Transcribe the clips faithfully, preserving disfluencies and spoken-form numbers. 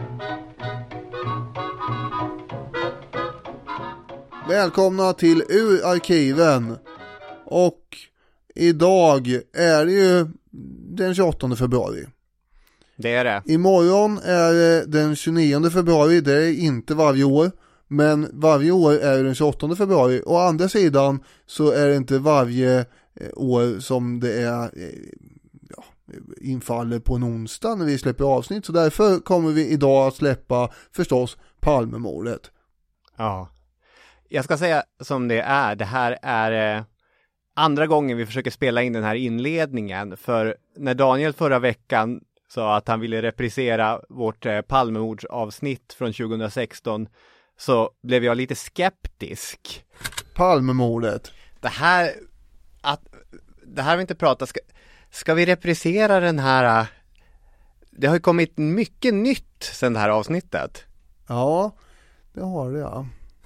Välkomna till Ur arkiven. Och idag är det ju den tjugoåttonde februari. Det är det. Imorgon är det den tjugonionde februari. Det är inte varje år. Men varje år är det den tjugoåttonde februari. Å andra sidan så är det inte varje år som det är ja, infaller på en onsdag när vi släpper avsnitt. Så därför kommer vi idag att släppa förstås Palmemordet. Ja. Jag ska säga som det är. Det här är eh, andra gången vi försöker spela in den här inledningen. För när Daniel förra veckan sa att han ville reprisera vårt eh, Palmemordsavsnitt från tjugohundrasexton så blev jag lite skeptisk. Palmemordet. Det här att det här har vi inte pratat. Ska, ska vi reprisera den här? Det har ju kommit mycket nytt sedan det här avsnittet. Ja, det har det, ja.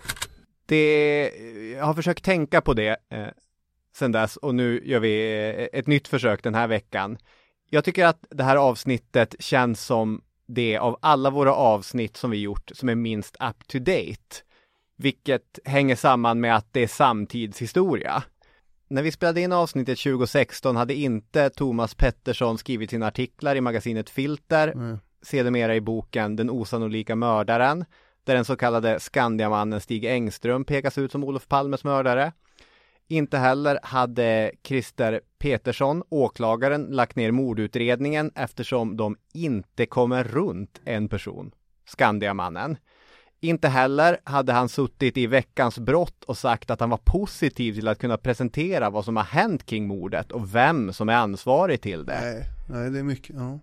Det, jag har försökt tänka på det eh, sedan dess och nu gör vi eh, ett nytt försök den här veckan. Jag tycker att det här avsnittet känns som det av alla våra avsnitt som vi gjort som är minst up to date. Vilket hänger samman med att det är samtidshistoria. När vi spelade in avsnittet tjugohundrasexton hade inte Thomas Pettersson skrivit sina artiklar i magasinet Filter. Mm. Sedermera i boken Den osannolika mördaren. Där den så kallade Skandiamannen Stig Engström pekas ut som Olof Palmes mördare. Inte heller hade Christer Petersson, åklagaren, lagt ner mordutredningen eftersom de inte kommer runt en person, Skandiamannen. Inte heller hade han suttit i Veckans brott och sagt att han var positiv till att kunna presentera vad som har hänt kring mordet och vem som är ansvarig till det. Nej, nej det är mycket, ja.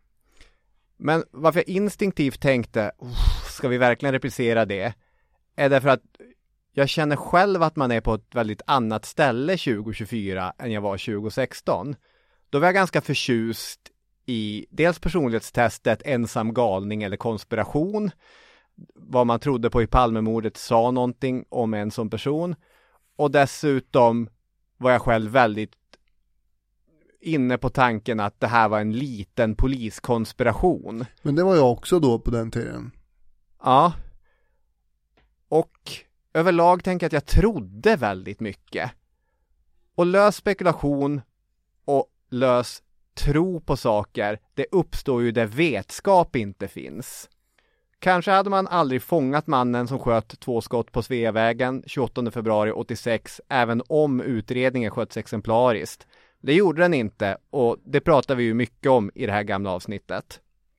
Men varför jag instinktivt tänkte, ska vi verkligen reprisera det? Är därför att jag känner själv att man är på ett väldigt annat ställe tjugohundratjugofyra än jag var tjugohundrasexton. Då var jag ganska förtjust i dels personlighetstestet ensam galning eller konspiration. Vad man trodde på i Palmemordet sa någonting om en som person. Och dessutom var jag själv väldigt inne på tanken att det här var en liten poliskonspiration. Men det var jag också då på den tiden. Ja. Och överlag tänker jag att jag trodde väldigt mycket. Och lös spekulation och lös tro på saker, det uppstår ju där vetskap inte finns. Kanske hade man aldrig fångat mannen som sköt två skott på Sveavägen tjugoåttonde februari åttiosex, även om utredningen sköts exemplariskt. Det gjorde den inte och det pratar vi ju mycket om i det här gamla avsnittet.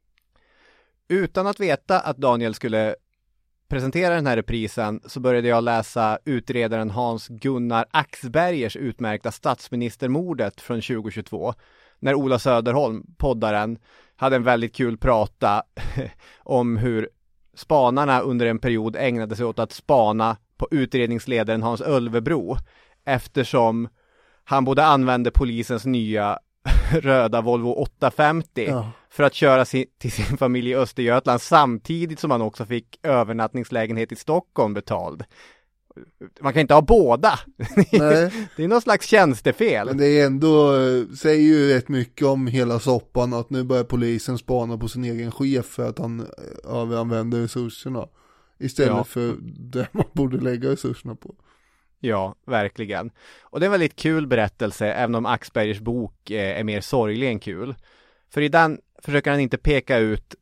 Utan att veta att Daniel skulle presentera den här reprisen så började jag läsa utredaren Hans Gunnar Axbergers utmärkta statsministermordet från tjugohundratjugotvå. När Ola Söderholm, poddaren, hade en väldigt kul prata om hur spanarna under en period ägnade sig åt att spana på utredningsledaren Hans Ölvebro eftersom han både använde polisens nya röda Volvo åttahundrafemtio ja. för att köra sin, till sin familj i Östergötland samtidigt som han också fick övernattningslägenhet i Stockholm betald. Man kan inte ha båda. Nej. Det är någon slags tjänstefel. Men det är ändå, säger ju rätt mycket om hela soppan att nu börjar polisen spana på sin egen chef för att han överanvänder resurserna istället ja. för det man borde lägga resurserna på. Ja, verkligen. Och det är en väldigt kul berättelse, även om Axbergers bok är mer sorglig än kul. För i den försöker han inte peka ut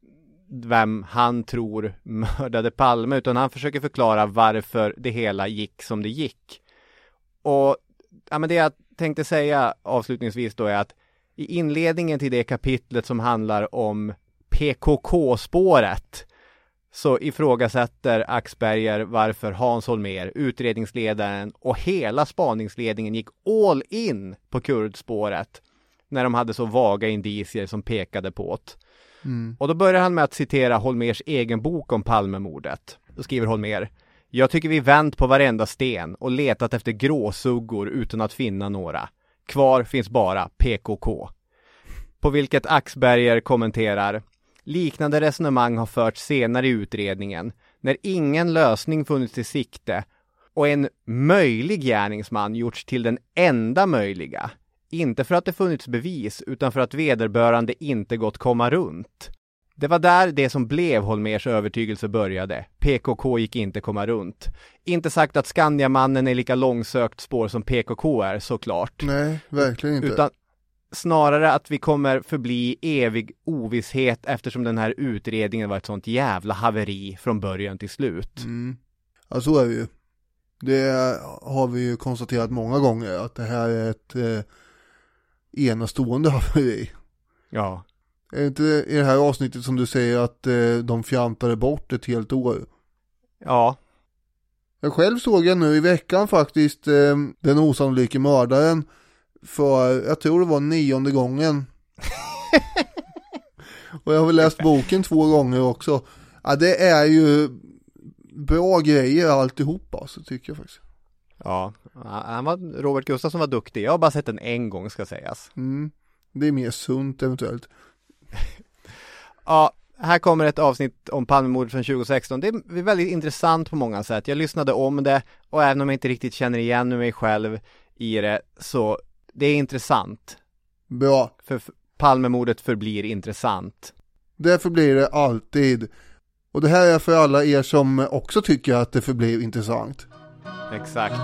vem han tror mördade Palme, utan han försöker förklara varför det hela gick som det gick. Och ja, men det jag tänkte säga avslutningsvis då är att i inledningen till det kapitlet som handlar om P K K-spåret så ifrågasätter Axberger varför Hans Holmér, utredningsledaren och hela spaningsledningen gick all in på kurdspåret när de hade så vaga indicier som pekade på det. Mm. Och då börjar han med att citera Holmérs egen bok om Palmemordet. Då skriver Holmér: Jag tycker vi vänt på varenda sten och letat efter gråsuggor utan att finna några. Kvar finns bara P K K. På vilket Axberger kommenterar: Liknande resonemang har förts senare i utredningen när ingen lösning funnits i sikte och en möjlig gärningsman gjorts till den enda möjliga. Inte för att det funnits bevis utan för att vederbörande inte gått komma runt. Det var där det som blev Holmers övertygelse började. P K K gick inte komma runt. Inte sagt att Skandiamannen är lika långsökt spår som P K K är, såklart. Nej, verkligen inte. Utan snarare att vi kommer förbli evig ovisshet eftersom den här utredningen var ett sånt jävla haveri från början till slut. Mm. Ja, så är vi ju. Det har vi ju konstaterat många gånger att det här är ett eh, enastående haveri. Ja. Är det inte i det här avsnittet som du säger att eh, de fjantade bort ett helt år? Ja. Jag själv såg jag nu i veckan faktiskt eh, Den osannolika mördaren för, jag tror det var nionde gången. Och jag har väl läst boken två gånger också. Ja, det är ju bra grejer alltihopa, alltså, tycker jag faktiskt. Ja, han var, Robert Gustafsson var duktig. Jag har bara sett den en gång, ska sägas. Mm. Det är mer sunt eventuellt. Ja, här kommer ett avsnitt om Palmemordet från tjugo sexton. Det är väldigt intressant på många sätt. Jag lyssnade om det och även om jag inte riktigt känner igen mig själv i det, så det är intressant. Bra. För Palmemordet förblir intressant. Därför blir det alltid. Och det här är för alla er som också tycker att det förblir intressant. Exakt.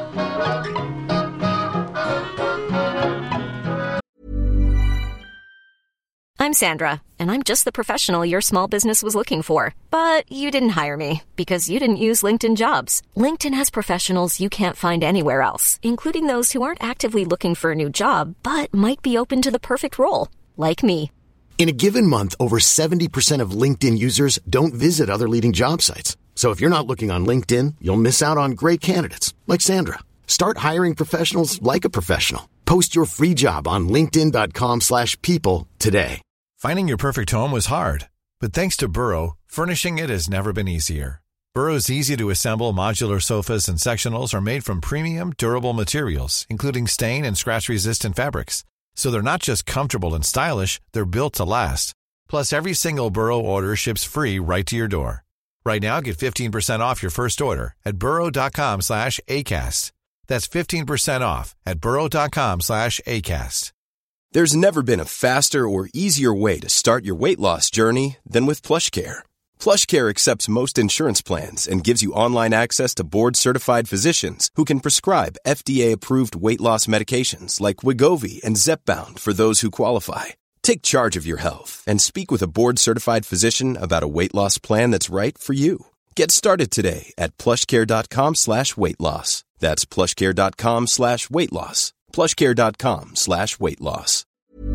I'm Sandra, and I'm just the professional your small business was looking for. But you didn't hire me because you didn't use LinkedIn Jobs. LinkedIn has professionals you can't find anywhere else, including those who aren't actively looking for a new job, but might be open to the perfect role, like me. In a given month, over seventy percent of LinkedIn users don't visit other leading job sites. So if you're not looking on LinkedIn, you'll miss out on great candidates like Sandra. Start hiring professionals like a professional. Post your free job on linkedin dot com slash people today. Finding your perfect home was hard, but thanks to Burrow, furnishing it has never been easier. Burrow's easy-to-assemble modular sofas and sectionals are made from premium, durable materials, including stain and scratch-resistant fabrics. So they're not just comfortable and stylish, they're built to last. Plus, every single Burrow order ships free right to your door. Right now, get fifteen percent off your first order at burrow dot com slash ACAST. That's fifteen percent off at burrow dot com slash ACAST. There's never been a faster or easier way to start your weight loss journey than with PlushCare. PlushCare accepts most insurance plans and gives you online access to board-certified physicians who can prescribe F D A-approved weight loss medications like Wegovy and Zepbound for those who qualify. Take charge of your health and speak with a board-certified physician about a weight loss plan that's right for you. Get started today at plushcare dot com slash weight loss. That's plushcare dot com slash weight loss. plushcare dot com slash weight loss.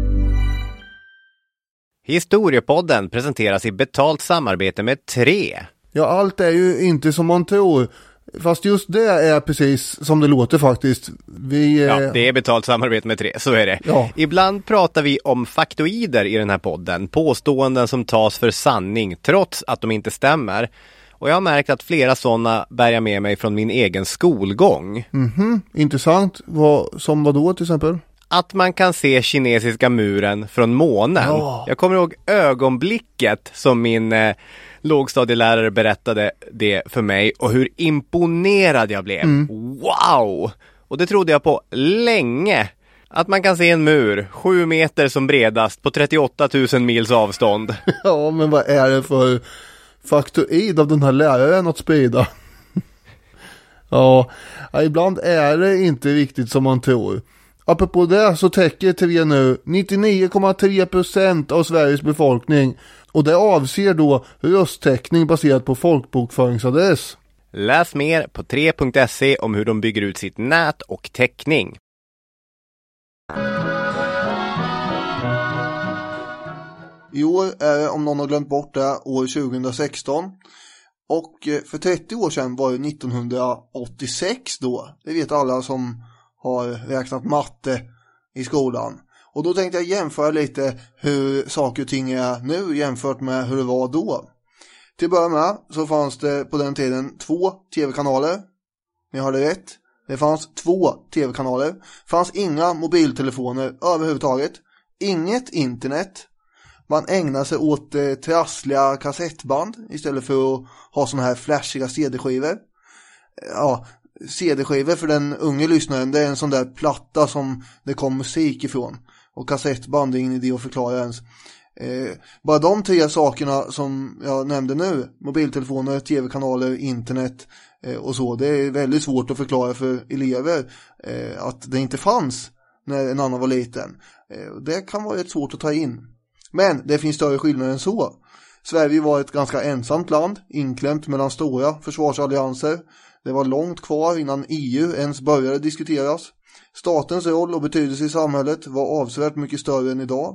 Historiepodden presenteras i betalt samarbete med tre. Ja, allt är ju inte som man tror. Fast just det är precis som det låter faktiskt. Vi, ja, det är betalt samarbete med tre, så är det. Ja. Ibland pratar vi om faktoider i den här podden. Påståenden som tas för sanning trots att de inte stämmer. Och jag har märkt att flera sådana bär jag med mig från min egen skolgång. Mhm, intressant. Vad, som vad då till exempel? Att man kan se kinesiska muren från månen. Ja. Jag kommer ihåg ögonblicket som min eh, lågstadielärare berättade det för mig och hur imponerad jag blev. Mm. Wow! Och det trodde jag på länge. Att man kan se en mur sju meter som bredast på trettioåtta tusen mils avstånd. Ja, men vad är det för faktoid av den här läraren att sprida? Ja, ibland är det inte riktigt som man tror. Apropå det så täcker T V nu nittionio komma tre procent av Sveriges befolkning. Och det avser då rösttäckning baserat på folkbokföringsadress. Läs mer på tre punkt se om hur de bygger ut sitt nät och täckning. I år är, om någon har glömt bort det, år tjugo sexton. Och för trettio år sedan var det nittonhundraåttiosex då. Det vet alla som har räknat matte i skolan. Och då tänkte jag jämföra lite hur saker och ting är nu jämfört med hur det var då. Till att börja med så fanns det på den tiden två tv-kanaler. Ni hörde rätt. Det fanns två tv-kanaler. Det fanns inga mobiltelefoner överhuvudtaget. Inget internet. Man ägnade sig åt eh, trassliga kassettband istället för att ha såna här flashiga C D-skivor. Ja, C D-skivor för den unge lyssnaren, det är en sån där platta som det kom musik ifrån. Och kassettband är ingen idé att förklara ens. Eh, bara de tre sakerna som jag nämnde nu, mobiltelefoner, tv-kanaler, internet eh, och så, det är väldigt svårt att förklara för elever eh, att det inte fanns när en annan var liten. Eh, det kan vara rätt svårt att ta in. Men det finns större skillnader än så. Sverige var ett ganska ensamt land, inklämt mellan stora försvarsallianser. Det var långt kvar innan E U ens började diskuteras. Statens roll och betydelse i samhället var avsevärt mycket större än idag.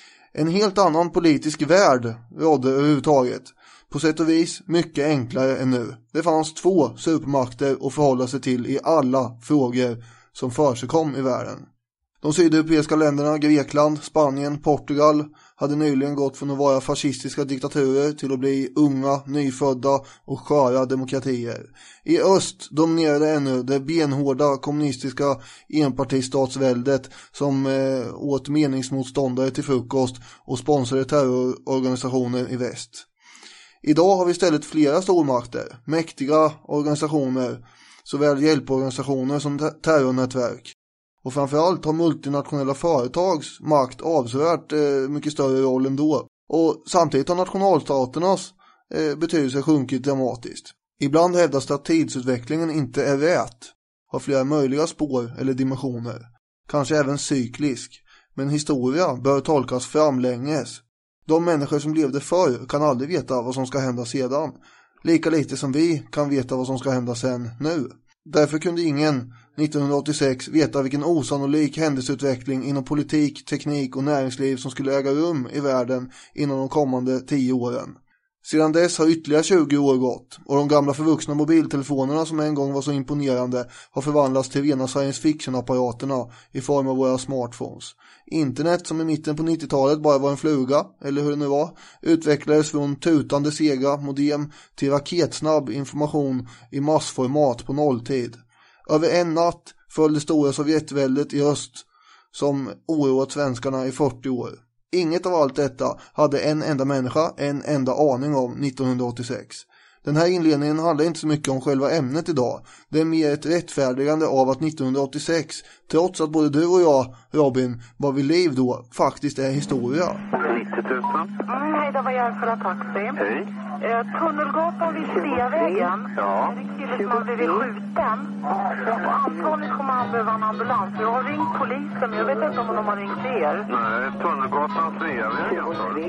En helt annan politisk värld rådde överhuvudtaget. På sätt och vis mycket enklare än nu. Det fanns två supermakter att förhålla sig till i alla frågor som försigkom i världen. De sydeuropeiska länderna, Grekland, Spanien, Portugal hade nyligen gått från att vara fascistiska diktaturer till att bli unga, nyfödda och sköra demokratier. I öst dominerade ännu det benhårda kommunistiska enpartistatsväldet som eh, åt meningsmotståndare till frukost och sponsrade terrororganisationer i väst. Idag har vi istället flera stormakter, mäktiga organisationer, såväl hjälporganisationer som terrornätverk. Och framförallt har multinationella företags makt avsevärt eh, mycket större roll ändå. Och samtidigt har nationalstaternas eh, betydelse sjunkit dramatiskt. Ibland hävdas det att tidsutvecklingen inte är rät, har flera möjliga spår eller dimensioner. Kanske även cyklisk, men historia bör tolkas framlänges. De människor som levde förr kan aldrig veta vad som ska hända sedan. Lika lite som vi kan veta vad som ska hända sen nu. Därför kunde ingen nittonhundraåttiosex veta vilken osannolik händelseutveckling inom politik, teknik och näringsliv som skulle äga rum i världen inom de kommande tio åren. Sedan dess har ytterligare tjugo år gått och de gamla förvuxna mobiltelefonerna som en gång var så imponerande har förvandlats till rena science fiction-apparaterna i form av våra smartphones. Internet, som i mitten på nittiotalet bara var en fluga, eller hur det nu var, utvecklades från tutande sega modem till raketsnabb information i massformat på nolltid. Över en natt föll det stora Sovjetväldet i öst som oroat svenskarna i fyrtio år. Inget av allt detta hade en enda människa en enda aning om nittonhundraåttiosex. Den här inledningen handlar inte så mycket om själva ämnet idag. Det är mer ett rättfärdigande av att nittonhundraåttiosex, trots att både du och jag, Robin, var vid liv då, faktiskt är historia. nittio tusen. Mm, hej, det var jag för att taxi. Hej. Eh, Tunnelgatan vid Sveavägen. Ja. Det är en kille som har blivit skjuten. Och antagligen kommer han behöva en ambulans. Jag har ringt polisen, men jag vet inte om de har ringt er. Nej, Tunnelgatan Sveavägen.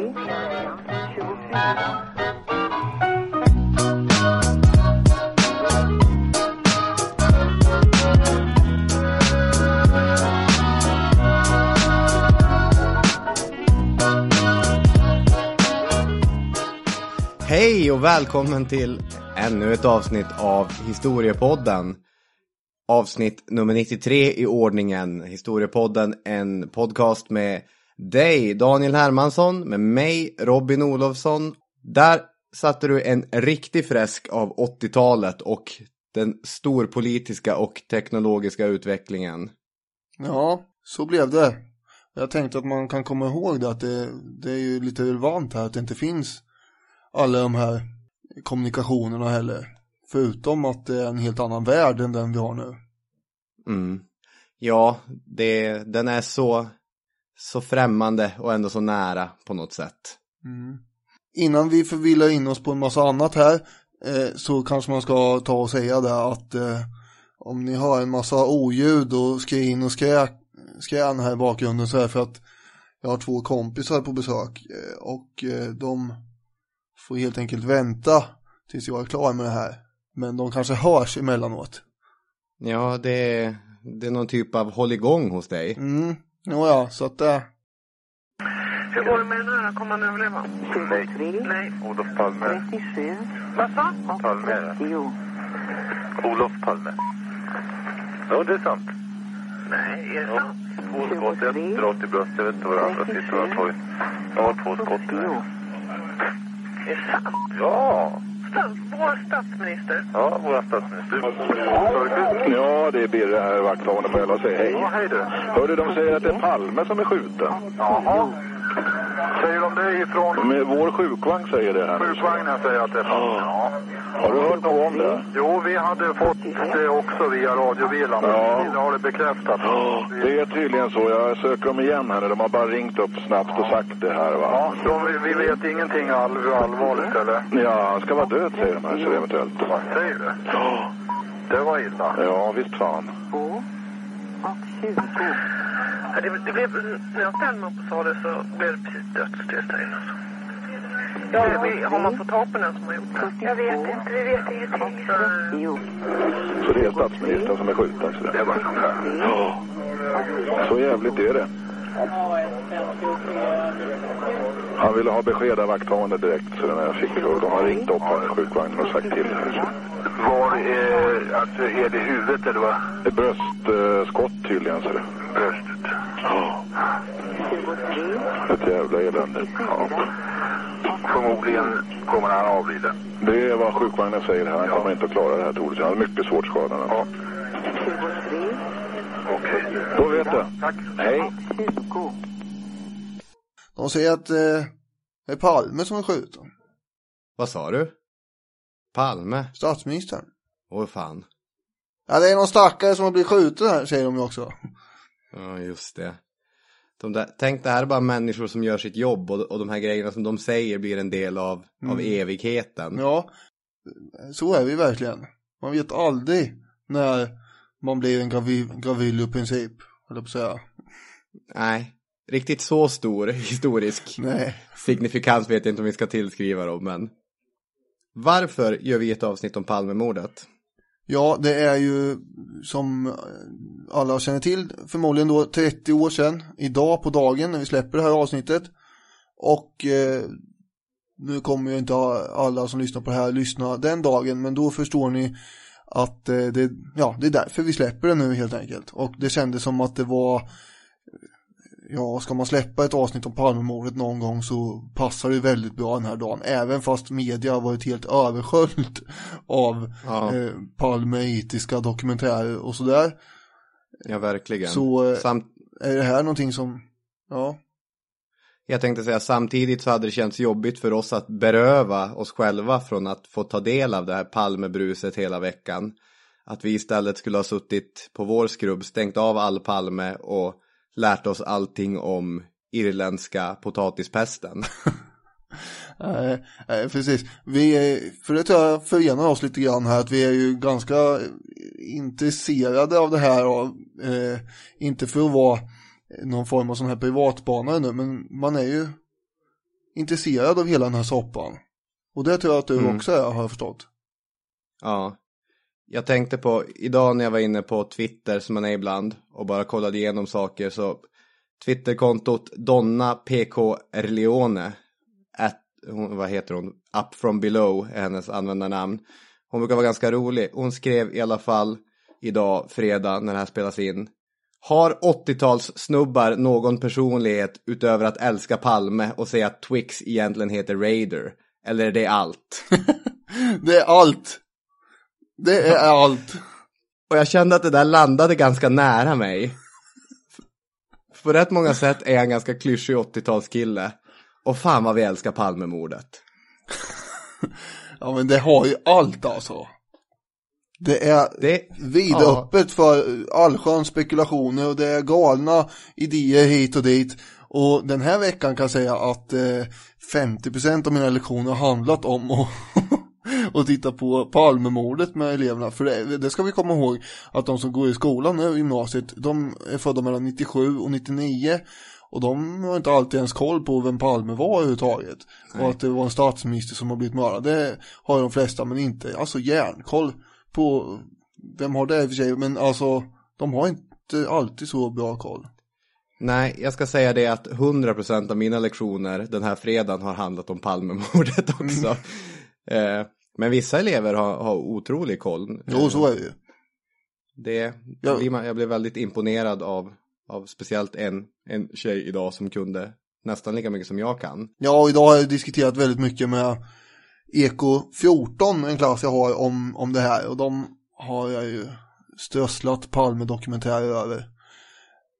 Hej och välkommen till ännu ett avsnitt av Historiepodden. Avsnitt nummer nittiotre i ordningen. Historiepodden, en podcast med dig, Daniel Hermansson, med mig, Robin Olofsson. Där satte du en riktig fresk av åttiotalet och den storpolitiska och teknologiska utvecklingen. Ja, så blev det. Jag tänkte att man kan komma ihåg det, att det, det är ju lite relevant här att det inte finns alla de här kommunikationerna heller. Förutom att det är en helt annan värld än den vi har nu. Mm. Ja, det, den är så, så främmande och ändå så nära på något sätt. Mm. Innan vi förvillar in oss på en massa annat här eh, så kanske man ska ta och säga det att eh, om ni har en massa oljud och skrin och skrä, skrän här i bakgrunden så är för att jag har två kompisar på besök eh, och eh, de får helt enkelt vänta tills jag är klar med det här. Men de kanske hörs emellanåt. Ja, det är, det är någon typ av håll igång hos dig. Mm, ja, ja så att det... Äh... Hur går det med den här? Kommer han överleva? Nej. Nej. Olof Palme. trettiosju. Vad sa? Palme. Olof Palme. Ja, det är sant. Nej, är det sant? Två skott, ett drar till bröst. Jag vet inte vad det andra sitter och tar. Jag har två skott. Är det sant? Ja. Vår statsminister? Ja, vår statsminister. Ja, det är Birre här i vakthavande på L och säger hej. Ja, hej du. Hörde de säger att det är Palme som är skjuten? Jaha. Säger de det ifrån? Med vår sjukvagn säger det här. Sjukvagnen säger att det är från. Ja. Har du hört något om det? Jo, vi hade fått det också via radiobilen. Ja. Det har det bekräftat. Ja, det är tydligen så. Jag söker dem igen här. De har bara ringt upp snabbt och sagt det här, va? Ja, de, vi vet ingenting all, allvarligt, eller? Ja, han ska vara död, säger de här, så eventuellt. Vad säger du? Ja. Det var illa. Ja, visst fan. två och tjugo. Ja, det, det blev, när jag ställde mig upp och sa det så blev det precis dödstillstånd. Alltså. Ja, det, har man fått ta på den som har gjort det? Jag vet inte, vi vet ingenting. Så, så det är statsministern som är skjuten? Så det är bara sånt här. Ja, så jävligt är det. Han ville ha besked av vakthavande direkt, så den här fick och de har ringt upp här i sjukvagnen och sagt till här. Var är, alltså, är det huvudet eller vad? Ett bröstskott uh, tydligen, så det. Bröstet? Ja. Ett jävla elände. Ja. Förmodligen kommer han avlida. Det är vad sjukvagnen säger här. Han ja. kommer inte att klara det här, Tord. Han har mycket svårt skadad. Ja. Okej. Okay. Då vet jag. Tack. Hej. De säger att eh, det är Palme som är skjuten. Vad sa du? Palme? Statsministern. Åh fan. Ja, det är någon stackare som har blivit skjuten här, säger de ju också. Ja, just det. De där, tänk, det här är bara människor som gör sitt jobb och, och de här grejerna som de säger blir en del av, mm. av evigheten. Ja, så är vi verkligen. Man vet aldrig när man blir en gravi, gravillo-princip, eller på att säga. Nej, riktigt så stor historisk Nej. signifikans vet jag inte om vi ska tillskriva dem, men varför gör vi ett avsnitt om Palmemordet? Ja, det är ju som alla känner till förmodligen då trettio år sedan idag på dagen när vi släpper det här avsnittet. Och eh, nu kommer ju inte alla som lyssnar på det här lyssna den dagen, men då förstår ni att eh, det, ja, det är därför vi släpper det nu helt enkelt. Och det kändes som att det var, ja, ska man släppa ett avsnitt om Palmemordet någon gång så passar det väldigt bra den här dagen. Även fast media har varit helt översköljt av ja. eh, palmeitiska dokumentärer och sådär. Ja, verkligen. Så eh, Samt... är det här någonting som, ja. Jag tänkte säga, samtidigt så hade det känts jobbigt för oss att beröva oss själva från att få ta del av det här Palmebruset hela veckan. Att vi istället skulle ha suttit på vår skrubb, stängt av all Palme och lärt oss allting om irländska potatispesten. Nej, nej, precis. Vi är, för det tror jag förenar oss lite grann här, att vi är ju ganska intresserade av det här och, eh, inte för att vara någon form av sån här privatbanare nu, men man är ju intresserad av hela den här soppan. Och det tror jag att du mm. också är, har jag förstått. Ja. Jag tänkte på, idag när jag var inne på Twitter som man är ibland och bara kollade igenom saker, så Twitterkontot Donna P K Erleone, at, hon, vad heter hon? Up from below är hennes användarnamn. Hon brukar vara ganska rolig. Hon skrev i alla fall idag, fredag, när det här spelas in: har åttio-tals snubbar någon personlighet utöver att älska Palme och säga att Twix egentligen heter Raider? Eller är det allt? Det är allt. Det är allt. Och jag kände att det där landade ganska nära mig. På rätt många sätt är jag en ganska klyschig åttio-talskille. Och fan vad vi älskar Palmemordet. Ja, men det har ju allt alltså. Det är det, vidöppet ja. för allsköns spekulationer och det är galna idéer hit och dit. Och den här veckan kan jag säga att eh, femtio procent av mina lektioner har handlat om att och titta på Palmemordet med eleverna. För det, det ska vi komma ihåg, att de som går i skolan nu i gymnasiet, de är födda mellan nittiosju och nittionio. Och de har inte alltid ens koll på vem Palme var överhuvudtaget. Nej. Och att det var en statsminister som har blivit mördad. Det har de flesta, men inte. Alltså järnkoll på vem har det i och för sig. Men alltså, de har inte alltid så bra koll. Nej, jag ska säga det att hundra procent av mina lektioner den här fredagen har handlat om Palmemordet också. Mm. Eh, men vissa elever har, har otrolig koll. Jo, så är det ju. Det, ja. Jag blev väldigt imponerad av, av speciellt en, en tjej idag som kunde nästan lika mycket som jag kan. Ja, och idag har jag diskuterat väldigt mycket med Eko fjorton, en klass jag har, om, om det här. Och de har jag ju strösslat Palme-dokumentärer över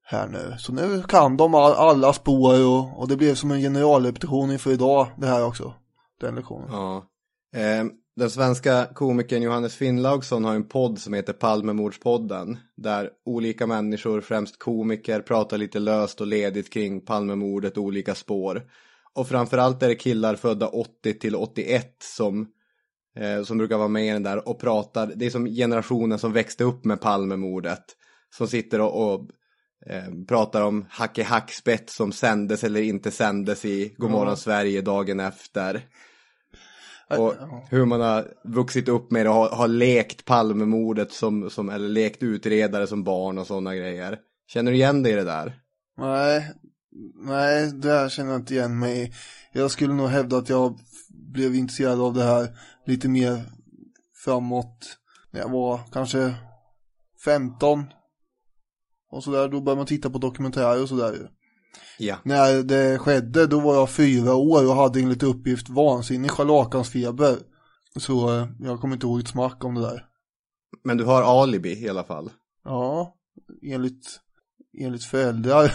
här nu. Så nu kan de all, alla spår och, och det blev som en generalrepetition inför idag det här också, den lektionen. Ja. Eh, den svenska komikern Johannes Finnlaugsson har en podd som heter Palmemordspodden, där olika människor, främst komiker, pratar lite löst och ledigt kring Palmemordet och olika spår. Och framförallt är det killar födda åttio till åttioett som, eh, som brukar vara med i den där och pratar. Det är som generationen som växte upp med Palmemordet, som sitter och, och eh, pratar om Hacke Hackspett som sändes eller inte sändes i Godmorgon mm. Sverige dagen efter. Och hur man har vuxit upp med det och har, har lekt Palmemordet som, som, eller lekt utredare som barn och sådana grejer. Känner du igen dig i det där? Nej, nej, det här känner jag inte igen mig. Jag skulle nog hävda att jag blev intresserad av det här lite mer framåt när jag var kanske femton och sådär. Då började man titta på dokumentärer och sådär. Ja. När det skedde, då var jag fyra år och hade enligt uppgift vansinnig scharlakansfeber. Så eh, jag kommer inte ihåg ett smack om det där. Men du har alibi i alla fall. Ja, enligt, enligt föräldrar.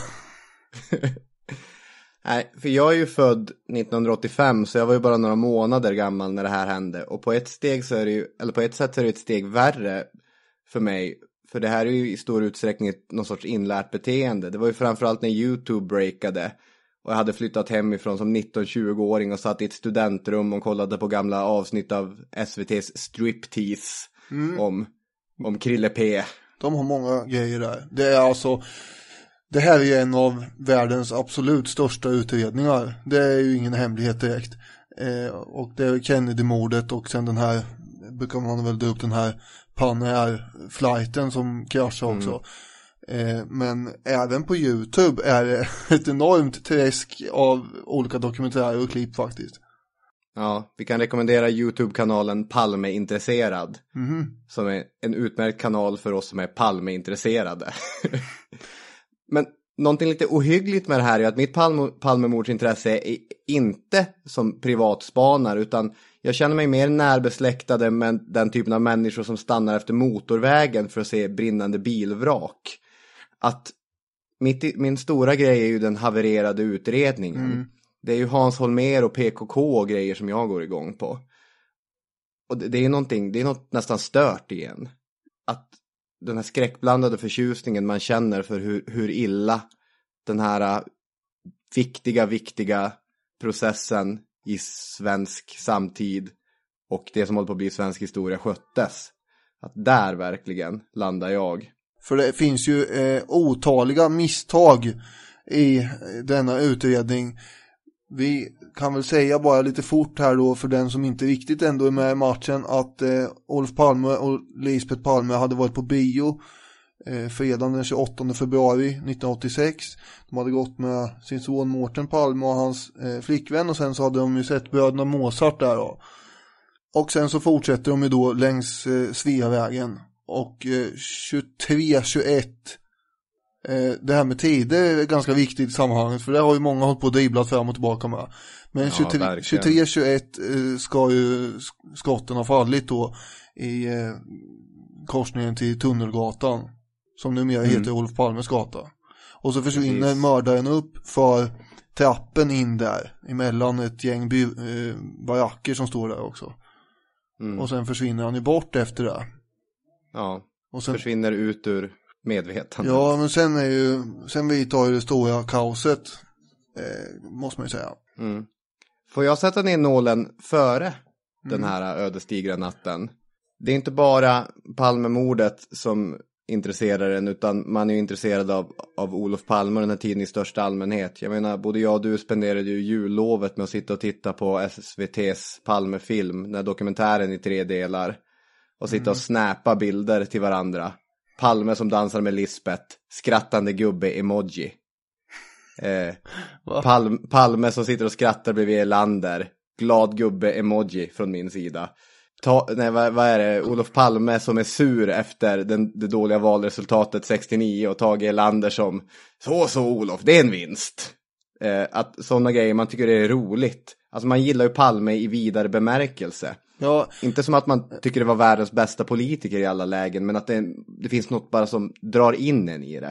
Nej, för jag är ju född nittonhundraåttiofem, så jag var ju bara några månader gammal när det här hände. Och på ett steg så är det ju, eller på ett sätt så är det ett steg värre för mig. För det här är ju i stor utsträckning ett, någon sorts inlärt beteende. Det var ju framförallt när YouTube breakade. Och jag hade flyttat hemifrån som nitton-tjugo-åring och satt i ett studentrum och kollade på gamla avsnitt av S V T:s Striptease mm. om, om Krille P. De har många grejer där. Det är alltså, det här är en av världens absolut största utredningar. Det är ju ingen hemlighet direkt. Eh, och det är Kennedy-mordet och sen den här, brukar man väl dra upp den här Pan-Air-flighten som kraschade också. Mm. Eh, men även på YouTube är det ett enormt träsk av olika dokumentärer och klipp faktiskt. Ja, vi kan rekommendera YouTube-kanalen Palme-intresserad. Mm. Som är en utmärkt kanal för oss som är Palme-intresserade. Men någonting lite ohyggligt med det här är att mitt Palme- Palmemordsintresse är inte som privatspanar, utan jag känner mig mer närbesläktade med den typen av människor som stannar efter motorvägen för att se brinnande bilvrak. Att mitt, min stora grej är ju den havererade utredningen. Mm. Det är ju Hans Holmér och P K K och grejer som jag går igång på. Och det, det är någonting, det är något nästan stört igen. Att den här skräckblandade förtjusningen man känner för hur, hur illa den här uh, viktiga, viktiga processen i svensk samtid och det som håller på att bli svensk historia sköttes. Att där verkligen landar jag. För det finns ju eh, otaliga misstag i denna utredning. Vi kan väl säga bara lite fort här då, för den som inte riktigt ändå är med i matchen, att eh, Olof Palme och Lisbeth Palme hade varit på bio eh, fredagen den tjugoåttonde februari nittonhundraåttiosex. De hade gått med sin son Mårten Palme och hans eh, flickvän, och sen så hade de ju sett bröderna Mozart där då. Och sen så fortsätter de ju då längs eh, Sveavägen och eh, tjugotre tjugoett. Eh, det här med tider är ganska viktigt i sammanhanget, för det har ju många hållit på att dribblat fram och tillbaka med. Men ja, tjugotre tjugoett eh, ska ju skotten ha fallit då i eh, korsningen till Tunnelgatan, som numera mm. heter Olof Palmes gata. Och så försvinner Precis. mördaren upp för trappen in där emellan ett gäng by- eh, baracker som står där också. Mm. Och sen försvinner han ju bort efter det. Ja, och sen försvinner ut ur medvetandet. Ja, men sen är ju sen vidtar ju det stora kaoset, eh, måste man ju säga. Mm. Får jag sätta ner nålen före mm. den här ödesdigra natten? Det är inte bara Palmemordet som intresserar en, utan man är ju intresserad av, av Olof Palme och den här tiden i största allmänhet. Jag menar, både jag och du spenderade ju jullovet med att sitta och titta på S V T:s Palmefilm, den här dokumentären i tre delar, och sitta mm. och snappa bilder till varandra. Palme som dansar med Lisbeth, skrattande gubbe-emoji. Eh, Palme, Palme som sitter och skrattar bredvid Erlander, glad gubbe-emoji från min sida. Ta, nej, vad, vad är det? Olof Palme som är sur efter den, det dåliga valresultatet sextionio och Tage Erlander som så så Olof, det är en vinst. Eh, att sådana grejer man tycker är roligt. Alltså man gillar ju Palme i vidare bemärkelse. Ja. Inte som att man tycker det var världens bästa politiker i alla lägen, men att det, det finns något bara som drar in en i det.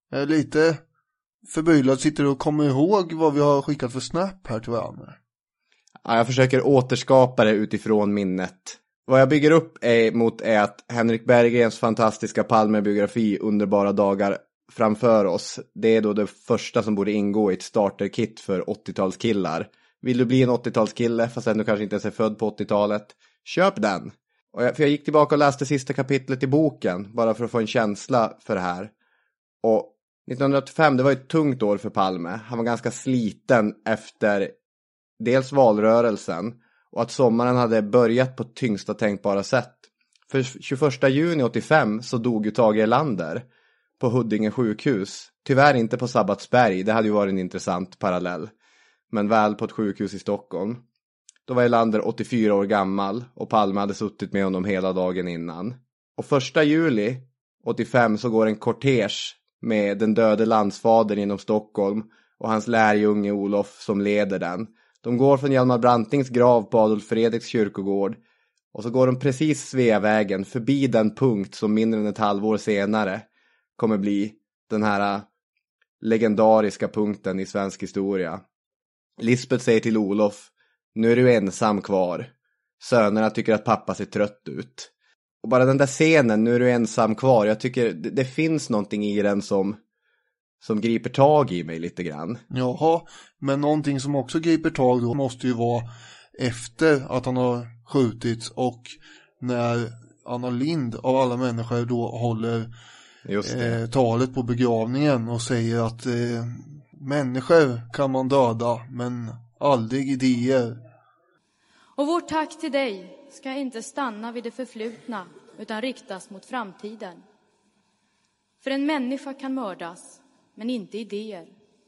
Jag är lite förbryllad, sitter och kommer ihåg vad vi har skickat för snap här till varandra. Ja, jag försöker återskapa det utifrån minnet. Vad jag bygger upp är, mot är att Henrik Berggrens fantastiska Palme-biografi Underbara dagar framför oss. Det är då det första som borde ingå i ett starterkit för åttiotalskillar. Vill du bli en åttiotalskille fast ändå kanske inte ens är född på åttiotalet? Köp den! Och jag, för jag gick tillbaka och läste sista kapitlet i boken bara för att få en känsla för det här. Och nittonhundraåttiofem, det var ett tungt år för Palme. Han var ganska sliten efter dels valrörelsen och att sommaren hade börjat på tyngsta tänkbara sätt. För tjugoförsta juni åttiofem så dog ju Tage Erlander på Huddinge sjukhus. Tyvärr inte på Sabbatsberg, det hade ju varit en intressant parallell. Men väl på ett sjukhus i Stockholm. Då var Erlander åttiofyra år gammal och Palme hade suttit med honom hela dagen innan. Och första juli åttiofem så går en kortege med den döde landsfadern genom Stockholm och hans lärjunge Olof som leder den. De går från Hjalmar Brantings grav på Adolf Fredriks kyrkogård och så går de precis Sveavägen förbi den punkt som mindre än ett halvår senare kommer bli den här legendariska punkten i svensk historia. Lisbeth säger till Olof: nu är du ensam kvar. Sönerna tycker att pappa ser trött ut. Och bara den där scenen, nu är du ensam kvar. Jag tycker det, det finns någonting i den som, som griper tag i mig lite grann. Jaha, men någonting som också griper tag då måste ju vara efter att han har skjutits och när Anna Lind av alla människor då håller eh, talet på begravningen och säger att eh, människor kan man döda men aldrig idéer. Och vårt tack till dig ska inte stanna vid det förflutna utan riktas mot framtiden. För en människa kan mördas, men inte idéer.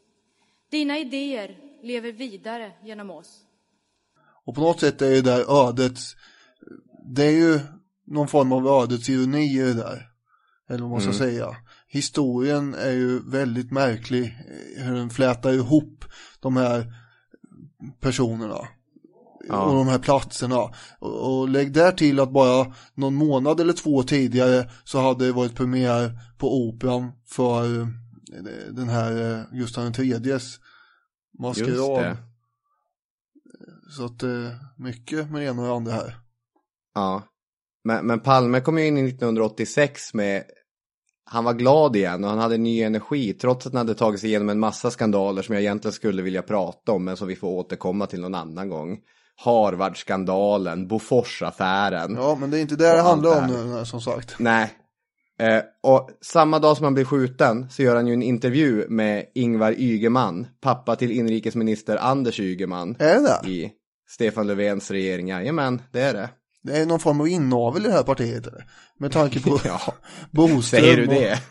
Dina idéer lever vidare genom oss. Och på något sätt är det där ödet, det är ju någon form av ödets ironi i det där. Eller vad man ska mm. säga. Historien är ju väldigt märklig, hur den flätar ihop de här personerna. Ja. Och de här platserna. Och, och lägg där till att bara någon månad eller två tidigare så hade det varit premiär på Operan för den här Gustav den tredjes maskerad. Så att mycket med det ena och det andra här. Ja. Men, men Palme kom ju in i nittonhundraåttiosex med, han var glad igen och han hade ny energi trots att han hade tagit sig igenom en massa skandaler som jag egentligen skulle vilja prata om men som vi får återkomma till någon annan gång. Harvard-skandalen, Bofors-affären. Ja, men det är inte det det handlar om nu, som sagt. Nej. Eh, och samma dag som han blir skjuten så gör han ju en intervju med Ingvar Ygeman, pappa till inrikesminister Anders Ygeman. Är det? I Stefan Löfvens regering. Jajamän, det är det. Det är någon form av inavel i det här partiet, eller? Med tanke på ja. Boström. Säger du det?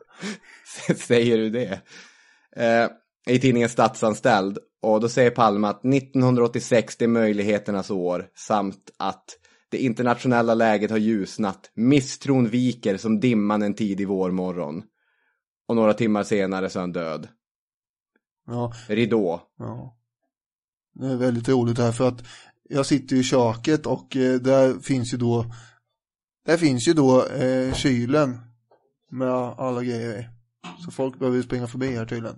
Säger du det? Eh, I tidningen Statsanställd. Och då säger Palme att nittonhundraåttiosex det är möjligheternas år. Samt att det internationella läget har ljusnat. Misstron viker som dimman en tidig vårmorgon. Och några timmar senare så är han död. Ja. Ridå. Ja. Det är väldigt roligt här för att jag sitter i köket och eh, där finns ju då där finns ju då eh, kylen med alla grejer. Så folk behöver ju springa förbi här tydligen.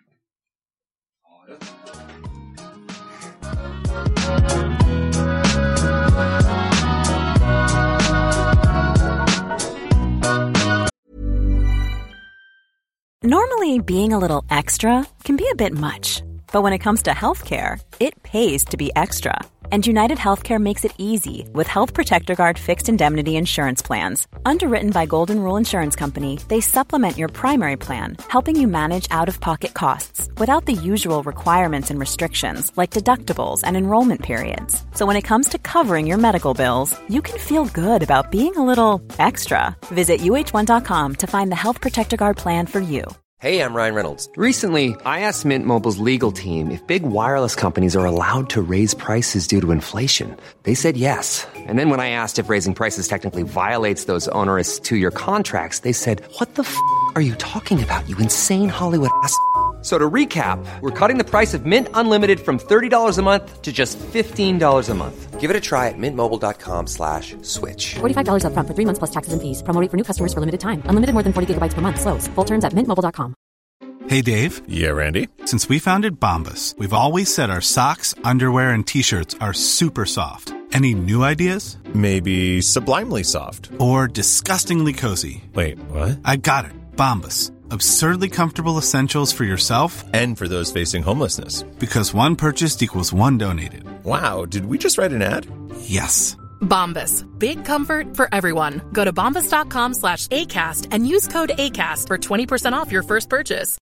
Normally, being a little extra can be a bit much. But when it comes to healthcare, it pays to be extra. And United Healthcare makes it easy with Health Protector Guard fixed indemnity insurance plans. Underwritten by Golden Rule Insurance Company, they supplement your primary plan, helping you manage out-of-pocket costs without the usual requirements and restrictions like deductibles and enrollment periods. So when it comes to covering your medical bills, you can feel good about being a little extra. Visit U H one dot com to find the Health Protector Guard plan for you. Hey, I'm Ryan Reynolds. Recently, I asked Mint Mobile's legal team if big wireless companies are allowed to raise prices due to inflation. They said yes. And then when I asked if raising prices technically violates those onerous two-year contracts, they said, what the f*** are you talking about, you insane Hollywood ass f- So to recap, we're cutting the price of Mint Unlimited from thirty dollars a month to just fifteen dollars a month. Give it a try at mintmobile.com slash switch. forty-five dollars up front for three months plus taxes and fees. Promo rate for new customers for limited time. Unlimited more than forty gigabytes per month. Slows full terms at mint mobile dot com. Hey, Dave. Yeah, Randy. Since we founded Bombas, we've always said our socks, underwear, and T-shirts are super soft. Any new ideas? Maybe sublimely soft. Or disgustingly cozy. Wait, what? I got it. Bombas. Absurdly comfortable essentials for yourself and for those facing homelessness. Because one purchased equals one donated. Wow, did we just write an ad? Yes. Bombas. Big comfort for everyone. Go to bombas.com slash ACAST and use code ACAST for twenty percent off your first purchase.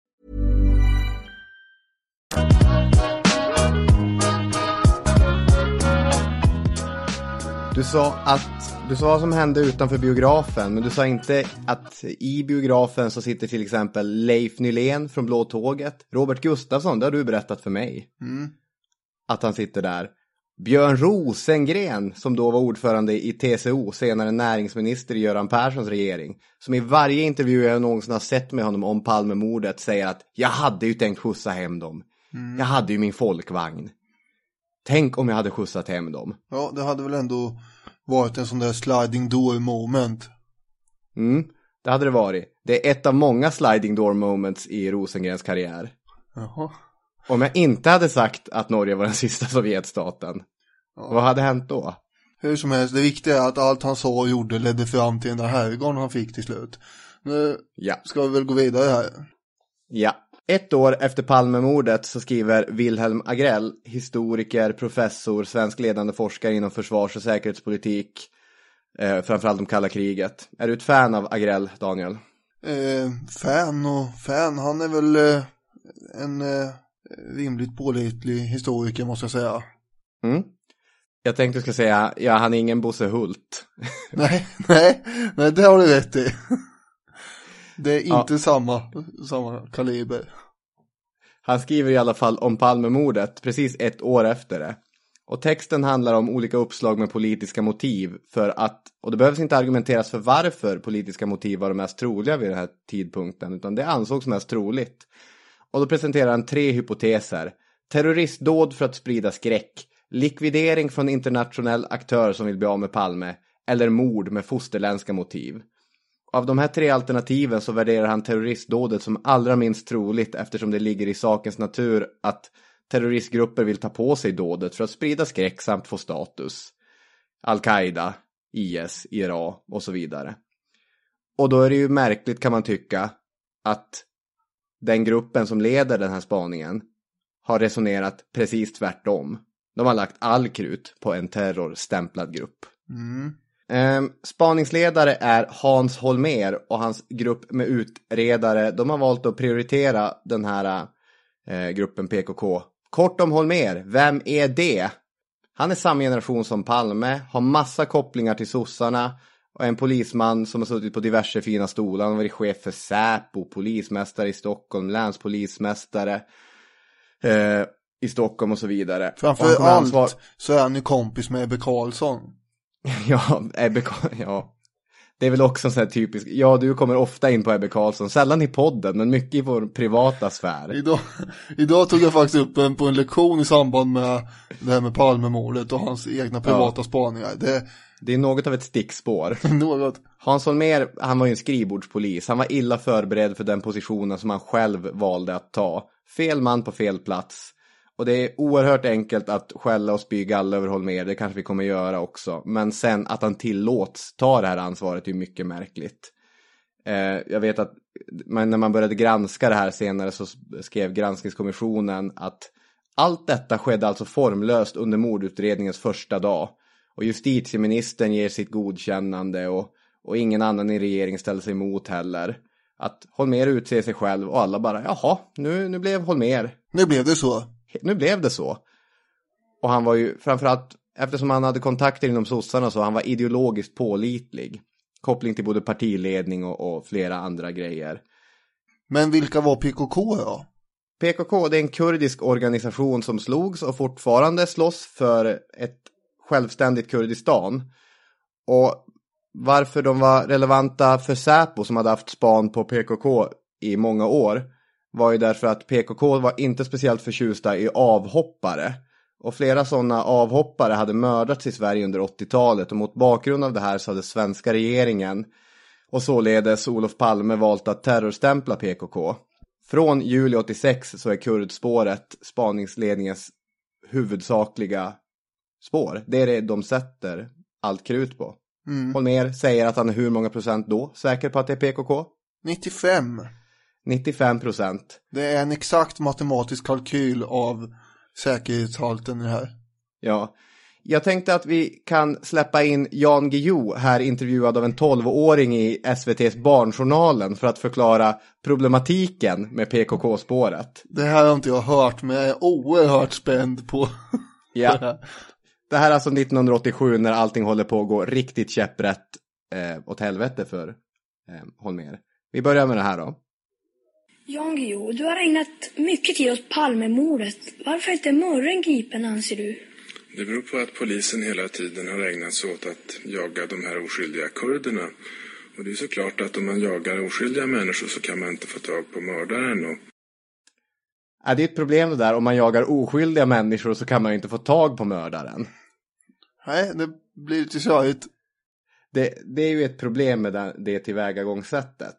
Du sa att du sa vad som hände utanför biografen, men du sa inte att i biografen så sitter till exempel Leif Nylén från Blå Tåget, Robert Gustafsson, det har du berättat för mig. Mm. Att han sitter där. Björn Rosengren, som då var ordförande i T C O, senare näringsminister i Göran Perssons regering, som i varje intervju jag någonsin har sett med honom om Palmemordet säger att jag hade ju tänkt skjutsa hem dem. Mm. Jag hade ju min folkvagn. Tänk om jag hade skjutsat hem dem. Ja, det hade väl ändå varit en sån där sliding door moment. Mm, det hade det varit. Det är ett av många sliding door moments i Rosengrens karriär. Jaha. Om jag inte hade sagt att Norge var den sista Sovjetstaten, ja. Vad hade hänt då? Hur som helst, det viktiga är att allt han sa och gjorde ledde fram till den där herrgården han fick till slut. Nu ja. Ska vi väl gå vidare här. Ja. Ett år efter Palmemordet så skriver Wilhelm Agrell, historiker, professor, svensk ledande forskare inom försvars- och säkerhetspolitik, eh, framförallt om kalla kriget. Är du ett fan av Agrell, Daniel? Eh, fan och fan, han är väl eh, en eh, rimligt pålitlig historiker, måste jag säga. Mm. Jag tänkte du ska säga, ja, han är ingen Bosse Hult. nej, nej, nej, det har du rätt i. Det är inte ja. samma, samma kaliber. Han skriver i alla fall om Palmemordet precis ett år efter det. Och texten handlar om olika uppslag med politiska motiv för att, och det behövs inte argumenteras för varför politiska motiv var de mest troliga vid den här tidpunkten, utan det ansågs mest troligt. Och då presenterar han tre hypoteser. Terroristdåd för att sprida skräck, likvidering från internationell aktör som vill bli av med Palme, eller mord med fosterländska motiv. Av de här tre alternativen så värderar han terroristdådet som allra minst troligt, eftersom det ligger i sakens natur att terroristgrupper vill ta på sig dådet för att sprida skräck samt få status. Al-Qaida, I S, I R A och så vidare. Och då är det ju märkligt, kan man tycka, att den gruppen som leder den här spaningen har resonerat precis tvärtom. De har lagt all krut på en terrorstämplad grupp. Mm. Eh, spaningsledare är Hans Holmér och hans grupp med utredare. De har valt att prioritera den här eh, gruppen P K K. Kort om Holmér, vem är det? Han är samma generation som Palme, har massa kopplingar till sossarna och en polisman som har suttit på diverse fina stolar. Han har varit chef för Säpo, polismästare i Stockholm, länspolismästare eh, i Stockholm och så vidare. Framför allt ansvar... så är han ju kompis med Ebbe Carlsson. Ja, Ebbe Carlsson, ja. Det är väl också så här typiskt. Ja, du kommer ofta in på Ebbe Carlsson. Sällan i podden, men mycket i vår privata sfär. Idag, idag tog jag faktiskt upp en på en lektion i samband med det här med Palmemordet och hans egna privata ja. spaningar. Det... det är något av ett stickspår. något. Hans Holmér, han var ju en skrivbordspolis. Han var illa förberedd för den positionen som han själv valde att ta. Fel man på fel plats. Och det är oerhört enkelt att skälla och spy galla över Holmér. Det kanske vi kommer göra också. Men sen att han tillåts ta det här ansvaret är mycket märkligt. Eh, jag vet att man, när man började granska det här senare så skrev granskningskommissionen att allt detta skedde alltså formlöst under mordutredningens första dag. Och justitieministern ger sitt godkännande och, och ingen annan i regeringen ställer sig emot heller. Att Holmér utser sig själv och alla bara, jaha, nu, nu blev Holmér. Nu blev det så. Nu blev det så. Och han var ju framförallt, eftersom han hade kontakter inom sossarna så, han var ideologiskt pålitlig. Koppling till både partiledning och, och flera andra grejer. Men vilka var P K K då? P K K, det är en kurdisk organisation som slogs och fortfarande slåss för ett självständigt Kurdistan. Och varför de var relevanta för Säpo som hade haft span på P K K i många år var ju därför att P K K var inte speciellt förtjusta i avhoppare. Och flera sådana avhoppare hade mördats i Sverige under åttiotalet, och mot bakgrund av det här så hade svenska regeringen och således Olof Palme valt att terrorstämpla P K K. Från juli åttiosex så är kurdspåret spaningsledningens huvudsakliga spår. Det är det de sätter allt krut på. Mm. Holmér säger att han är hur många procent då säker på att det är P K K? nittiofem. nittiofem procent. Det är en exakt matematisk kalkyl av säkerhetshalten i det här. Ja, jag tänkte att vi kan släppa in Jan Guillou här, intervjuad av en tolvåring i S V T:s Barnjournalen, för att förklara problematiken med P K K-spåret. Det här har inte jag hört, men jag är oerhört spänd på. Ja, det här. Det här är alltså nittonhundraåttiosju, när allting håller på att gå riktigt käpprätt eh, åt helvete för eh, Holmér. Vi börjar med det här då. Jan Guillou, du har ägnat mycket tid åt Palmemordet. Varför inte morgon gripen, anser du? Det beror på att polisen hela tiden har ägnat sig åt att jaga de här oskyldiga kurderna. Och det är såklart att om man jagar oskyldiga människor så kan man inte få tag på mördaren. Och... Ja, det är ett problem det där. Om man jagar oskyldiga människor så kan man inte få tag på mördaren. Nej, det blir lite körigt. Det, det är ju ett problem med det, det tillvägagångssättet.